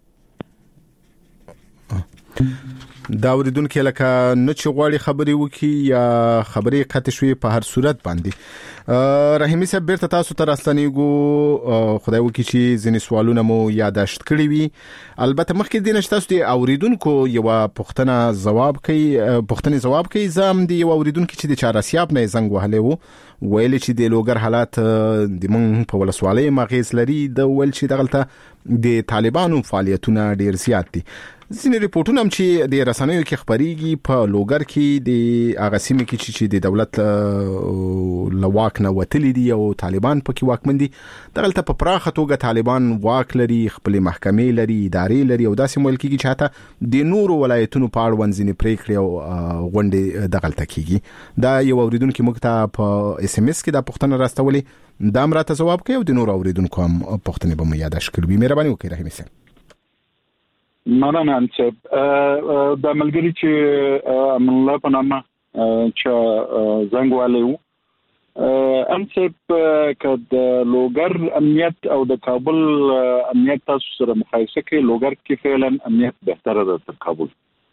دا اوریدونکو لکه نه چې غواړي خبرې وکي یا خبرې قطع شوي په هر صورت باندې رحیمي صاحب بیرته تاسو ته راستنیږو. خدای وکړي چې ځینې سوالونه مو یاداشت کړي وي. البته مخکې دې نه تاسو د اوریدونکو یو پوښتنه ځواب کوي زم دی یو اوریدونکو چې د چارسیاب نه زنګ وهلې وو ویل چې د لوګر حالات د مونږ په ولسوالۍ مغیز لري د ول چې دغلطه د طالبانو فعالیتونه ډیر زیات دي. ځینې ریپورتونه هم چې د رسنیو کې خبريږي په لوګر کې د اغاسیمه کې چې د دولت لواک نه وتلی دي او طالبان پکې واکمن دي. دغلطه په پراخه توګه طالبان واک لري خپل محکمې لري ادارې لري او داسې ملک کې چې حتی د نورو ولایتونو په اړه ونځنی پریکړې او غونډې دغلطه کیږي. دا یو اوریدونکو موږ ته په اس ام اس کې دا پوښتنه راستولې دا امراته جواب کوي او د نورو اوریدونکو هم پوښتنه به مو یاداش کړو. مهرباني وکړئ رحیم صاحب.
مننه انصب د ملګری چې من الله په نامه چې زنګ والو انصب کد لوګر امنیت او د کابل امنیت تاسو سره مقایسه کوي لوګر کې فعلا امنیت بهتره ده تر کابل.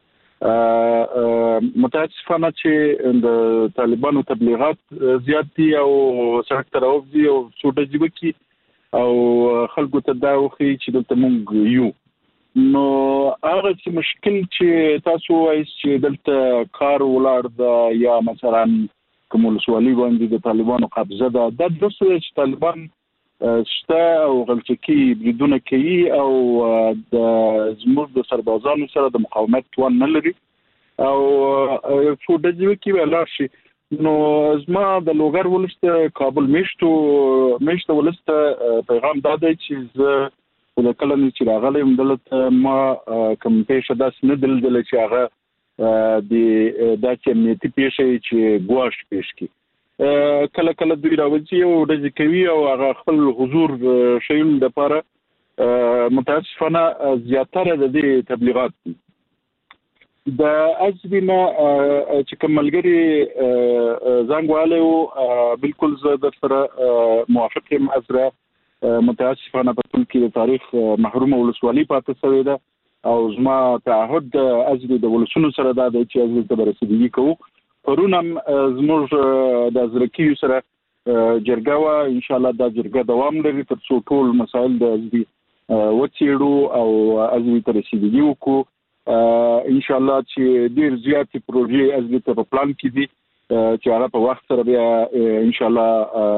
متاسفانه چې د طالبانو تبلیغات زیات دي او سړک ته راوځي او سوټه جوړي او خلکو ته دا وخی چې دلته مونږ یو نو هغه چې مشکل چې تاسو وایي چې دلته کار ولاړ ده یا مثلا کوم ولسوالي باندې د طالبانو قبضه ده د دوسه چې طالبان شته او غلطي بریدونه کوي او د زموږ د سربازانو سره د مقاومت توان نه لري او فوډجوي کې ولا شي. نو زما د لوګر ولست کابل میشته ولست پیغام داده چې زه ولکه چې راغلی مدلته ما کوم پیښه داس نه دل چې هغه د داسې امنیتي پیښه چې ګواښ پیښ کی کله دوی راوځي او د ځکوي او هغه خپل حضور شیل د لپاره متاسفانه زیاتره د دې تبلیغات دي د ازبینه چې کوملګری زنګواله بالکل زه د سره موافق یم ازره متاسفانه په ټول کې د تاریخ محروم ولسوالۍ پاتې شوې ده او زما تعهد د ازبی د ولسونو سره دا دی چې ازبی ته رسیدګي کوو پرونم زموږ د ازرکی سره جرګه وا ان شاء الله دا جرګه دوام لري تر څو ټول مسایل د ازبی وڅېړو او ازبی ته رسیدګي وکړو ان شاء الله چې ډیر زیات پروژې ازبی ته په پلان کې دي چې هغه په وخت سره بیا ان شاء الله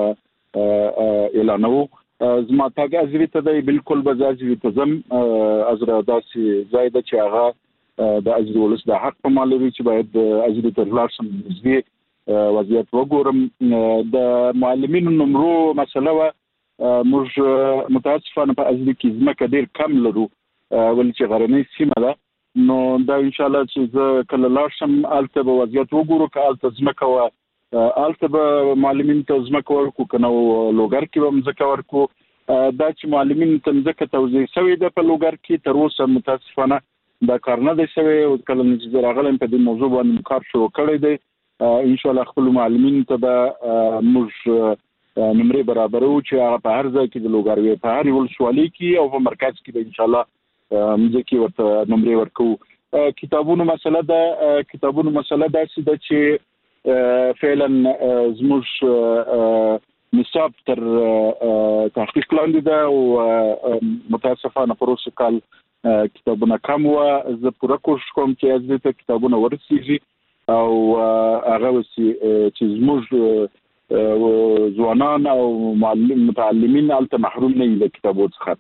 اعلانو زما تاګه ازبی ته دی بالکل بزازي ته زم ازره داسې زائد چې هغه د ازبی ولس د حق په مالوي چې باید ازبی ته لارسم نږدې وضعیت وګورم د معلمینو نمرو مسله موږ متاسفانه په ازبی کې ځمکه ډیر کم لرو ولې چې غرنۍ سیمه ده نو دا ان شاء الله چې زه کله لارشم الته به وضعیت وګورو که الته ځمکه و الته به معلمین ته ځمکه ورکو کنه لوګر کې به ځمکه ورکو دا چې معلمین ته ځمکه توزیع شوې ده په لوګر کې تر اوسه متاسفانه دا کار نه دی شوی او کله چې راغلم په دې موضوع باندې کار شروع کړی دی ان شاء الله خپل معلمین ته به موږ نمرې برابرو چې هغه په هر ځای کې د لوګر په هر ولسوالۍ کې او په مرکز کې به ان شاء الله مځکه ورته نمرې ورکو کتابونو مسله ده چې فعلا زموږ نصاب تر تحقیق لاندې ده او متاسفانه پروسه کال کتابونه کم و زه پوره کوشش کوم چې از دې کتابونه ورسیږي او هغه وسی چې زموږ ځوانان او متعلمین الته محروم نه دي د کتابو څخه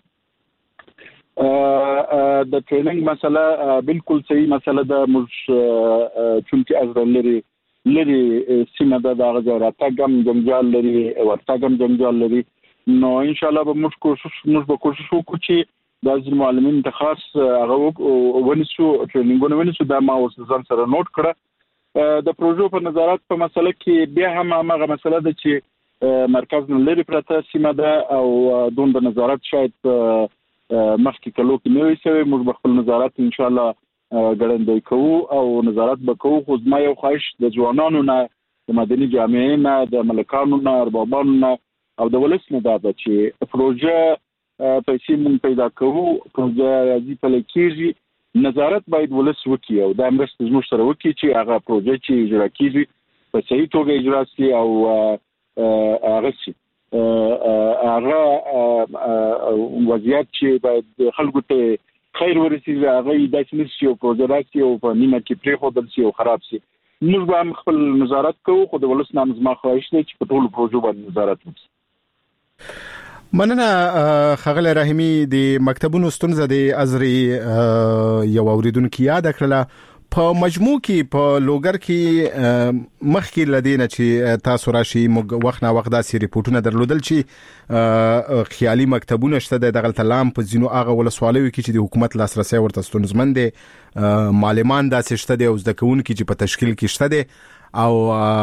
د ټریننګ مسله بالکل صحیح مسله ده موږ چې ازره لري سیمه ده د غزراتګم جنجال لري ورتګم جنجال لري نو ان شاء الله به موږ کوشش وکړو چې د معلمین ته خاص هغه ونیسو ټریننګونه ونیسو دا ما اوس ځان سره نوٹ کړه د پروژو په نظارت په مسله کې بیا هم هغه مسله ده چې مرکز نه لري پرته سیمه ده او دون د نظارت شاید مخکې کلو کې نه وي شوی موږ خپل نظارت ان شاء الله ګړندې کوو او نظارت وکړو خو زما یو خواهش د ځوانانو نه د مدني جامعې نه د ملکانو نه اربابانو نه او د ولس نه دا چې پروژه پیسې مون پیدا کوو پروژه راځي په لکېږي نظارت باید ولس وکړي او دا مرسته زموږ سره وکړي چې هغه پروژه چې اجرا کیږي په صحیح توګه اجرا شي او هغه شي هغه وضعیت چې باید خلکو ته خیر ورسیږي هغه داسې نشي او پروژه راځي او په نیمه کې پرې خودل شي او خراب شي موږ به خپل نظارت کوو خو د ولس نام زما خواهش دی چې په ټول پروژو باندې نظارت وکړي
مننه خغل رحیمی د مکتبونو ستونزه د ازری یو اوریدونکو یاد کړله په مجموع کې په لوګر کې مخکې لدینه چې تاسو راشي وخت نه وخت داسې ریپورتونه درلودل چې خیالي مکتبونه شته د غلطلام په زینو هغه ولسوالیو کې چې د حکومت لاسرسي ورته ستونزمن دي معلمان داسې شته د اوس د کونکو چې په تشکیل کې شته دي او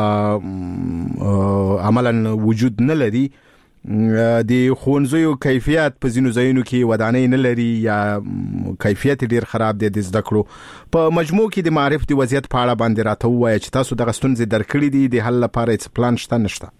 عملاً وجود نه لري د خونځو کیفیت په زینو ځایونو کې ودانۍ نه لري یا کیفیت ډیر خراب دي د زده کړو په مجموع کې د معرف د وضعیت په اړه باندې راته وایي چې تاسو د غستونځ درکړې دي د حل لپاره هیڅ پلان شته نشته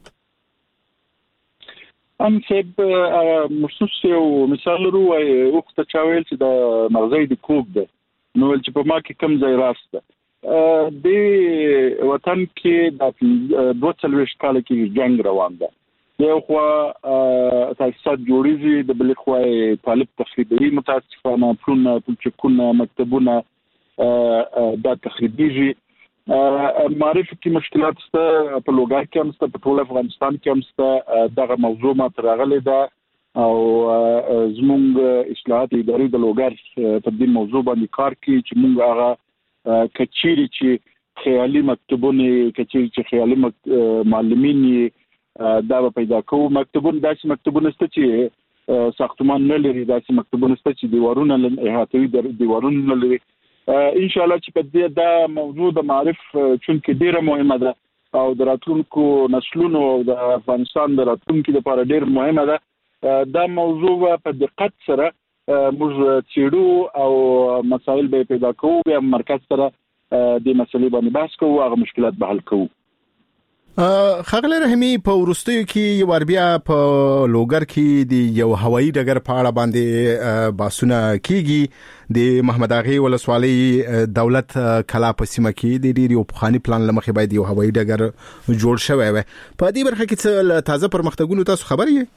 سب مخصوص یو مثال وروي وخت چاویل چې د مغزي د کوب ده نو چې په ما کې کم ځای راسته د وطن کې د 22 کال کې جنگ روان ده یو خو تاسیسات جوړیږي د بل خو طالب تخریبي متاسفانه پلونه مکتبونه د تخریبيږي معرفت کې مشکلات شته په لوګر کې هم شته په ټول افغانستان کې هم شته دغه موضوع ما ترغلې ده او زموږ اصلاحات اداري د لوګر په دې موضوع باندې کار کوي چې موږ هغه کچيري چې خیالي مکتبونه کچيري چې خیالي معلمین دا به پیدا کوو مکتبونه داسې مکتبونه شته چې ساختمان نه لري داسې مکتبونه شته چې دیوارونه احاطوي دیوارونه نه لري ان شاء الله چې په دې دا موضوع د معرف چونکه ډیره مهمه ده او د راتلونکو نسلونو او د افغانستان د راتلونکو لپاره ډیر مهمه ده دا موضوع په دقت سره موږ چیرو او مسائل به پیدا کوو یا مرکز سره د مسلې باندې بحث کوو هغه مشکلات به حل کوو.
خغله رحمی په ورستیو کې یو بیا په لوګر کې د یو هوایی ډګر په اړه باندې باسونه کیږي د محمد اغه ولسوالۍ دولت کلا په سیمه کې د ډیرو پخوانی پلان لمخې باید یو هوایی ډګر جوړ شوی وي. په دې برخه کې څه تازه پرمختګونه تاسو خبر یې؟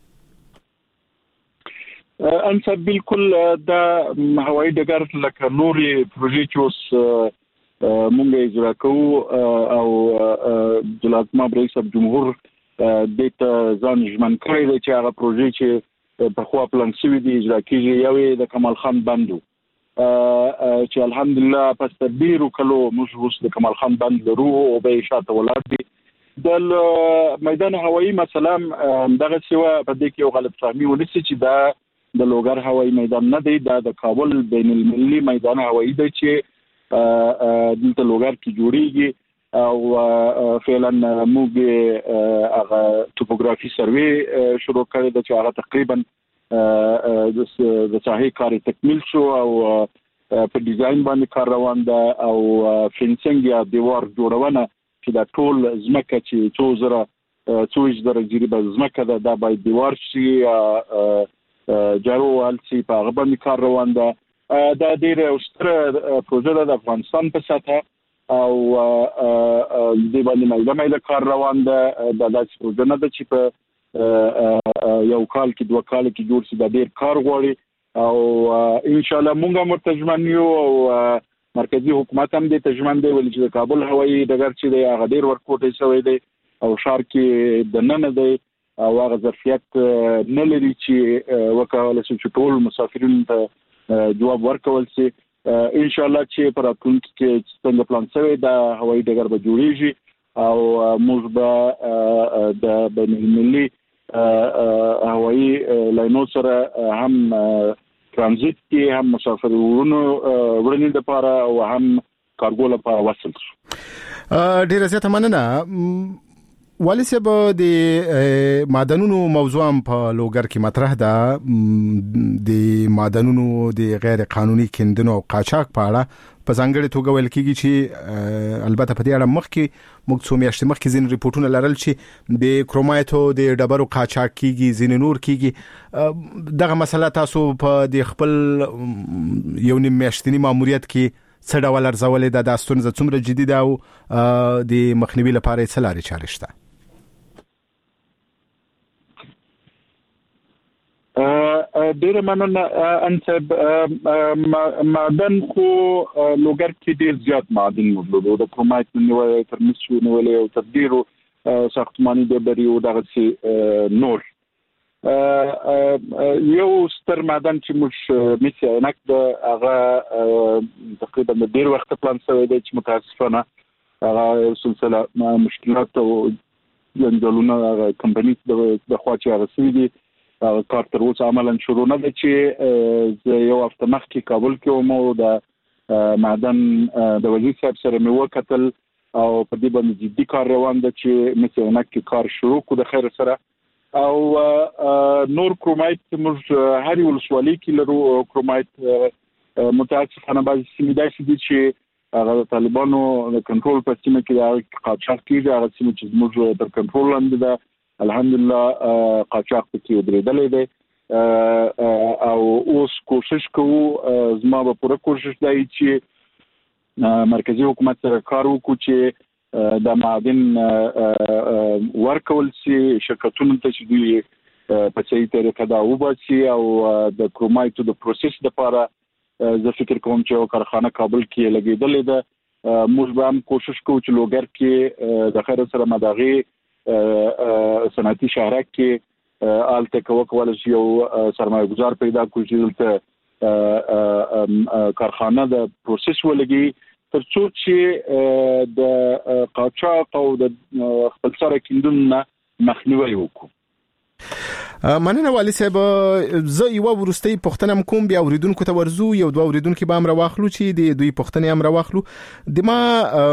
انصب بالکل دا هوایی ډګر لکه نورې پروژې چې اوس مونږ اجرا کوو او دولت ماب رئیس جمهور د ځان ژمن کړی دی چې هغه پروژې چې په خوا پلان شوی دی اجرا کیږي یو د کمال خان بندو چې الحمدلله پس تدبیر وکړو موږ اوس د کمال خان بند لرو او به شاته ولاړ دي. د میدان هوایی مثلا دغه سیوا په دې کې یو غلط فهمي ونیسي چې دا د لوګر هوایی میدان نه دی، دا د کابل بین المللي میدان هوایی دی چې دلته لوګر کې جوړیږي او فعلا موږ هغه ټوپوګرافي سروي شروع کړی د چې هغه تقریبا د ساحې کار تکمیل شو او په ډیزاین باندې کار روان ده او فینسینګ یا دیوار جوړونه چې دا ټول ځمکه چې 2000 جریبه ځمکه ده دا باید دیوار شي جارو والسي په هغه باندې کار روان ده. دا ډیره ستره پروژه د افغانستان په سطح او د باندې مېله کار روان ده. دا د پروژه نه ده چې په یو کال کې 2 کال کې جوړ شي، دا ډیر کار غواړي او ان شاء الله موږ مرتجمن یو او مرکزی حکومت هم د تجمن دی ولې چې کابل هوایی ډګر چې دی هغه ډیر ورکوټي شوی دی او شهر کې د نن دی او هغه ظرفیت نه لري چې وکاله شي چې ټول مسافرین ته جواب ورکول شي. ان شاء الله چې پر راتلونکي کې څنګه پلان شوی دا هوایی ډګر به جوړیږي او موږ به د بین المللي هوایی لاینو سره هم ترانزیت کې هم مسافر وړاندې لپاره او هم کارګو لپاره وصل شو.
ډیره زیاته مننه. والی صاحب د معدنونو موضوع په لوګر کې مطرح ده، د معدنونو د غیر قانوني کیندنو او قاچاق په اړه په ځانګړي توګه ویل کیږي چې البته په دې اړه مخکې موږ څو میاشتې مخکې ځین ریپورتونه لرل چې د کرومایټو د ډبرو قاچاق کیږي، ځین نور کیږي. دغه مسله تاسو په د خپل یو نیم میاشتنی ماموریت کې څه ډول ارزولې د ستونزه څومره جدي ده او د مخنیوي لپاره څه لارې چارې شته؟
ډیره مننه انصب. معدن خو لوګر کې ډیر زیات معدن موجود د کرومایټ نیولې تر مسو نیولې او تدبیرو ساختماني ډبرې او دغه څه نور یو ستر معدن چې موږ میسي نک د هغه تقریبا د ډیر وخت پلان شوی دی چې متاسفانه هغه سلسله مشکلات او جنجالونه هغه کمپنی د خوا چې هغه سوي دي کار تر اوسه عملاً شروع نه ده چې یو هفته مخکې کابل کې مو د معدن د وزیر صاحب سره مې وکتل او په دې باندې جدي کار روان ده چې مثلا کې کار شروع کو د خیر سره او نور کرومایټ موږ هر ولسوالۍ کې لرو. کرومایټ متاسفانه بعض سیمې داسې دي چې هغه طالبانو د کنټرول په سیمه کې قاچاق کیږي، هغه سیمه چې موږ تر کنټرول لاندې ده الحمدلله قاچاق پکې ودرېدلې ده او اوس کوشش کوو زما به پوره کوشش دی چې مرکزی حکومت سره کار وکړو چې د معدن ورکول شي شرکتونو ته چې دوی په صحیح طریقه دا وباسي او د کرومایټو د پروسس لپاره زه فکر کوم چې کارخانه کابل کې لګیدلې ده. موږ به هم کوشش کوو چې لوګر کې د خیر سره مداغي صنعتي شهرک کې آلته کوکول شي او سرمایه گذار پیدا کوي چې دلته کارخانه د پروسس ولګي ترڅو چې د قاچاق او د خپل سره کیندنه مخنیوي وکړو.
مننه والي صاحب. زه یو ورستۍ پښتنه کوم بیا اوریدونکو ته ورزو یو دوه اوریدونکو به امر واخلو چې د دوی پښتنه امر واخلو. د ما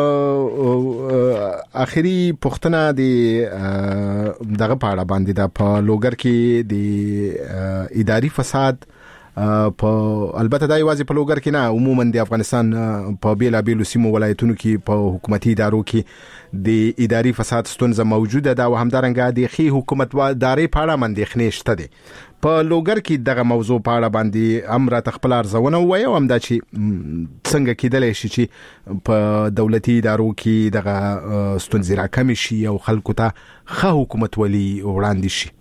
اخري پښتنه د دغه پاړه باندې د په لوګر کې د اداري فساد په البته دا یوازې په لوګر کې نه، عموما د افغانستان په بیلابیلو سیمو ولایتونو کې په حکومتي ادارو کې د اداري فساد ستونزه موجوده ده او همدارنګه د خي حکومت داري په اړه مندخنې شته دي. په لوګر کې دغه موضوع په اړه باندې امر تخپل ارزونه وایي او همدا چې څنګه کېدلی شي چې په دولتي ادارو کې دغه ستونزې راکم شي او خلکو ته ښه حکومت ولي وړاندې شي.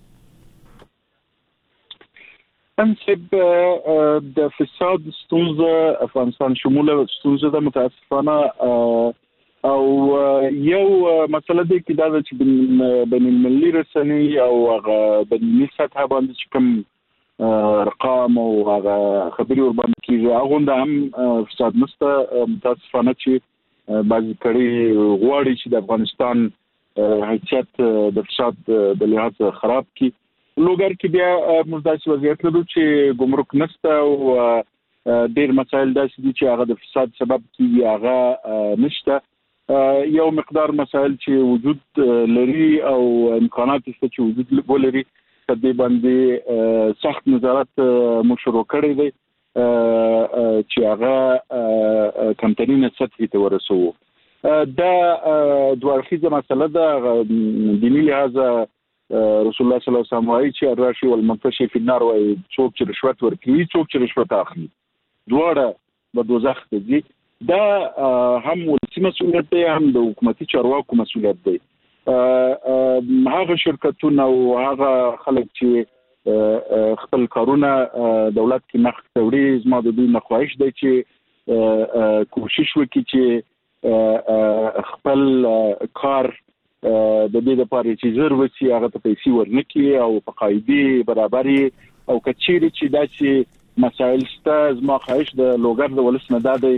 انسب د فساد ستونزه افغانستان شموله ستونزه ده متاسفانه، او یو مسله ده کې دا چې بین المللي رسنۍ او بین المللي سطح باندې چې کوم ارقام او خبري ور باندې کیږي هغه هم فساد نشته. متاسفانه چې بعض کړي غواړي چې د افغانستان حیثیت د فساد د لحاظ خراب کی. لوګر کې بیا موږ داسې وضعیت لرو چې ګمرک نشته او ډېر مسایل داسې دي چې هغه د فساد سبب کیږي هغه نشته. یو مقدار مسایل چې وجود لري او امکانات شته چې وجود ولري په دې باندې سخت نظارت مشروع کړی دی چې هغه کمترینه سطحې ته ورسوو. دا دوه اړخیزه مسله ده. دیني لحاظه رسول الله صلی الله علیه وسلم وايي چې الراشي والمنتشي في النار، وايي څوک چې رشوت ورکوي څوک چې رشوت اخلي دواړه په دوزخ ته ځي. دا هم ولسي مسؤلیت دی هم د حکومتي چارواکو مسؤلیت دی. هغه شرکتونه او هغه خلک چې خپل کارونه دولت کې مخ ته وړي زما د دوی نخواهش دی چې کوشش وکړي چې خپل کار د دې لپاره چې زر وسی هغه ته پیسې ورنکي او په قاعده برابرۍ او کچېری چې داسې مسایل سته. زما خواهش د لوګر د ولس نه ده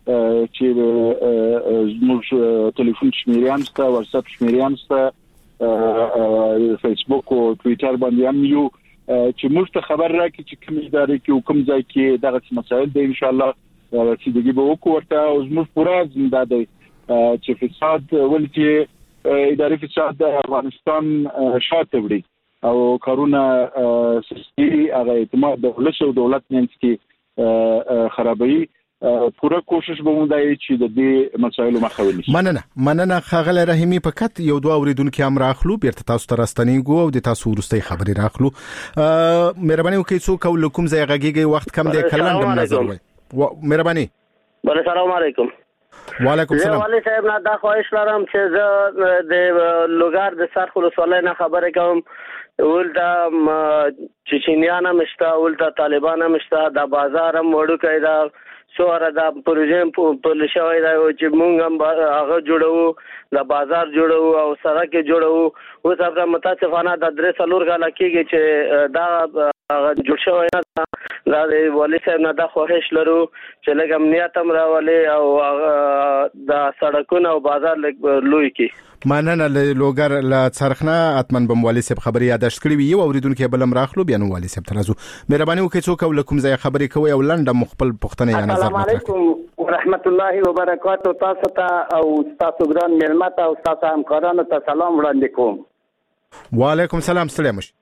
چې زموږ ټلیفون شمیران سته، واتساپ شمیران سته، فیسبوک او ټویټر باندې هم یو چې موږ ته خبر راکړي چې کوم ادارې کې او کوم ځای کې دغه مسایل د ان شاء الله چې دغه به وکړه. او زموږ پورا زنده ده چې فساد ولې اداري فساد د افغانستان شاته وړي او کارونه سستي هغه اعتماد د ولس او دولت منځ کې خرابوي. پوره کوشش به مونږ دای چې د دې مسایلو مخه ونیسو.
مننه خغل رحیمی. فقط یو دوه اوریدونکو هم راخلو بیرته تاسو ته راستنیږو او د تاسو ورستۍ خبري راخلو. مهرباني وکړئ څوک او کوم ځای غږیږي وخت کم دی کلندم نظر وای. مهرباني.
السلام علیکم.
وعلیکم السلام.
والي صاحب نه دا خواهش لرم چې زه د لوګر د سرخ ولسوالۍ نه خبرې کوم. ولدا چچینیان مشتا ولدا طالبان مشتا دا بازار هم وړو دا سوره دا پروژه په لشوي دا چې مونږ هم هغه جوړو دا بازار جوړو او سړک جوړو. اوس هغه متاسفانه د درې څلور غلا کېږي چې دا جوړ شوی نه. دا د والي صاحب نه دا خواهش لرو چې لږ امنیت هم راولي او دا سړکونه او بازار لوی کی.
مننه لوګر لا څرخنه اتمن بم والي صاحب خبري یاداشت کړی وي. یو اوریدونکو بلم راخلو بیا نو والي صاحب ترازو. مهرباني وکړئ څوک او کوم ځای خبري کوي او لنډه مخبل پښتنه یا نظر.
السلام علیکم ورحمت الله وبرکاتہ. تاسو ته او تاسو ګران ملمت او تاسو همکارانو ته سلام وړاندې کوم.
وعلیکم السلام. ستړي مش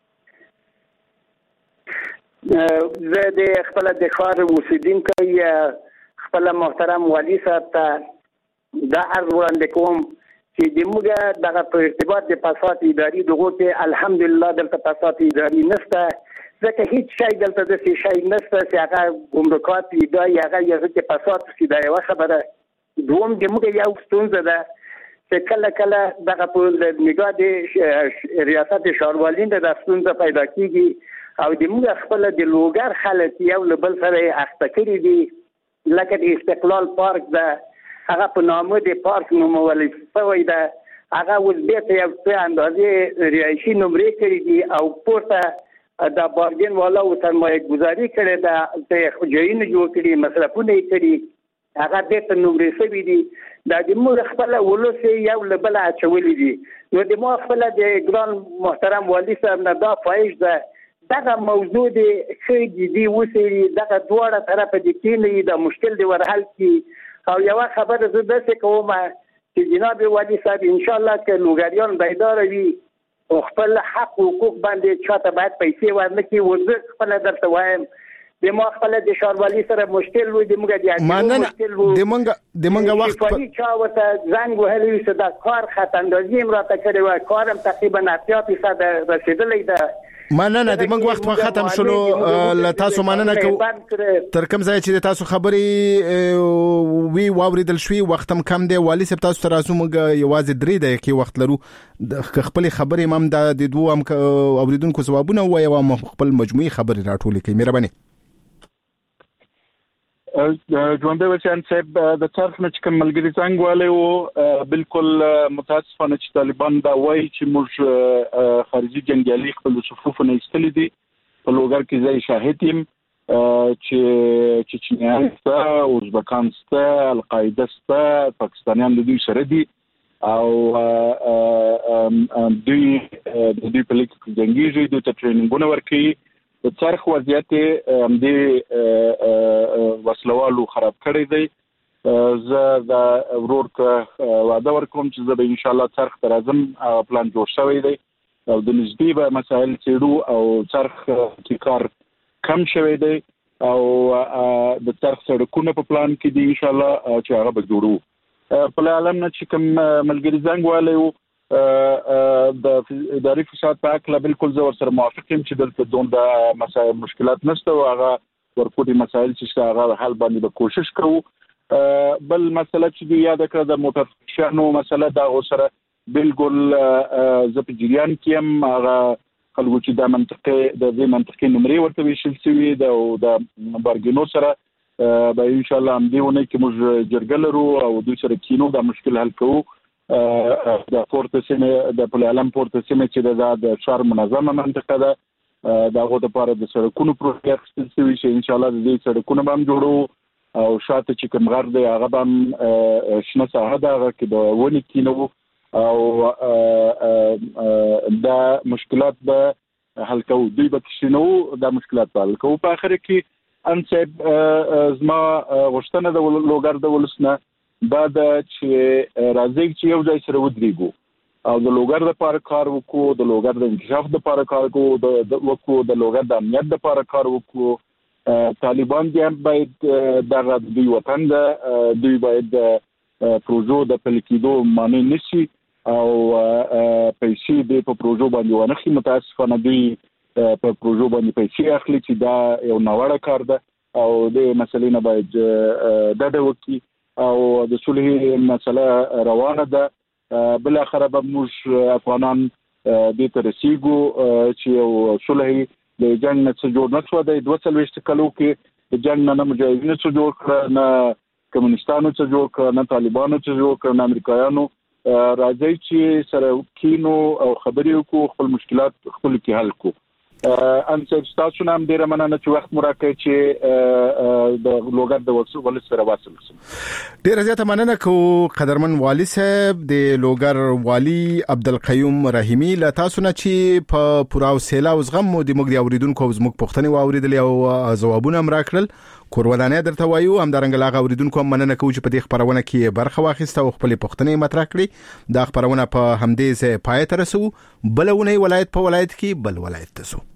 زه د خپل د ښار اوسیدونکو خپل محترم والي صاحب ته دا عرض وړاندې کوم چې د موږ دغه په ارتباط د فساد اداري دغه ته الحمدلله دلته فساد اداري نشته، ځکه هیڅ شی دلته د څه شی نشته چې هغه ګمرکات اداري هغه یو څه فساد سیده یو خبره. دوم د موږ یو ستونزه ده چې کله دغه په نگاه د ریاست ښاروالۍ د ستونزه پیدا کیږي او د موږ خپل د لوګر خلک یو بل سره اخته کړي دي. لکه د استقلال پارک ده هغه په نامه د پارک نومول شوی ده، هغه اوس بیرته یو څه اندازې رهایشي نمرې کړي دي او پورته د بارګین والا او سرمایه گذاري کړي ده، ته ځایونه جوړ کړي، مصرفونه یې کړي، هغه بیرته نمرې شوي دي. دا د موږ خپل ولس یو بل اچولي دي. نو د مو خپل د ګران محترم والي صاحب نه دا خواهش ده
دغه موضوع دی چې جدي وسیری دغه دواړه طرف دي کې د مشکل دی ورحل کی او یو خبره زه داسې کوم چې جناب والي صاحب ان شاء الله چې لوګریان بیدار وي او خپل حق او حقوق باندې چاته باید پیسې ورنکي ورزه خپل درته وایم د ما خپل د شاروالي سره مشکل وي د موږ
د منګه وخت
په چا ورته زنګ وهلی چې دا کار خطاندازي راته کړی و کارم تقریبا 80% رسیدلې ده
مننه د منګ وخت ختم شلو ل تاسو مننه کو تر کوم ځای چې تاسو خبري وی واوریدل شوي وختم کم دی والی سپ تاسو ترازو موږ یوازې 3 دقیقې وخت لرو خپل خبرې مم د دوه اوریدونکو ځوابونه وایي او خپل مجموعي خبري راټولې کوي مهرباني
ژوندې وچان صاحب د طرف نه کوم ملګری څنګه والي او بالکل متاسفانه چې طالبان دا وایي چې موږ خارجي جنگیالي خپل صفوف نه ایستلې دي په لوګر کې ځای شاهد يم چې چچنیان سره ازبکان سره القاعده سره پاکستانیان د دوی سره دي او دوی په لیکو جنگیږي د ټریننګونو ورکي د څرخ وضعیت د وسلوالو خراب کړی دی زه د ورور ته وعده ورکوم چې زه به ان شاء الله څرخ تر اعظم پلان جوړ شوی دی او د نسبی به مسائل څېړو او څرخ کې کار کم شوی دی او د څرخ سړکونه په پلان کې دي ان شاء الله چې هغه به جوړو په عالم نه چې کوم ملګری زنګ والي د اداري فساد په اړه بالکل زه ورسره موافق یم چې دلته دومره مسایل مشکلات نشته او هغه ورکوټي مسایل چې هغه حل باندې به کوشش کوو بل مسله چې دی یاد کړه د موټر شانو مسله دا سره بالکل زه په جریان کې یم هغه خلکو چې د منطقې نمرې ورته ویشل شوی د بارګینو سره به ان شاء الله هم دیونه کې موږ جرګه لرو او دوی سره کینو دا مشکل حل کوو د پورته سیمه د پلالم پورته سیمه چې د شهر منظمه منطقه ده دغه لپاره د سړکونو پروژه خپل شوی چې ان شاء الله د دې سړکونو باندې جوړو او شاته چې کوم غر دی هغه باندې شنه ساحه ده کې د ونی کینو او دا مشکلات به حل کوو دوی به کښینو دا مشکلات به حل کوو په اخر کې انصب زما غوښتنه د لوګر د ولسنه دا د چې راځي چې یو ځای سره ودرېګو او د لوګر لپاره کار وکړو د لوګر د انکشاف لپاره کار وکړو د لوګر د امنیت لپاره کار وکړو طالبان هم باید دغه دوی وطن دوی باید پروژو د پلیکیدو معنی نشي او پیسې د پروژو باندې ونخي متاسفانه دوی په پروژو باندې پیسې اخلي چې دا یو ناوړه کار ده او د مسلې نه باید د وکي او د صلح مسله روانه ده بل اخر به موږ افغانان د ترسیګو چې یو صلح د جنگ نه جوړ نه شو د 22 کلو کې د جنگ نه مجاهدینو څخه جوړ کړ نه کمونستانو څخه جوړ کړ نه طالبانو څخه جوړ کړ نه امریکایانو راځي چې سره کینو او خبرې کو خپل مشکلات خپل کې حل کو ان چې تاسو نام ډیر مننه چې وخت مراکې چې د لوګر د ول سره واصل شم
ډیر زیاته مننه کو قدرمن والی صاحب د لوګر والی عبدالقیوم رحیمی له تاسو نه چې په پوراو سیلا او زغم مو د موږ د اوریدونکو زموږ پوښتنې واوریدل او ځوابونه هم راکړل کورولانه درته وایو هم درنګ لاغه اوریدونکو مننه کوم چې په دې خبرونه کې برخه واخیسته او خپل پوښتنې مطرح کړې دا خبرونه په همدې ځای پای ته رسو بلونه ولایت په ولایت کې بل ولایت تاسو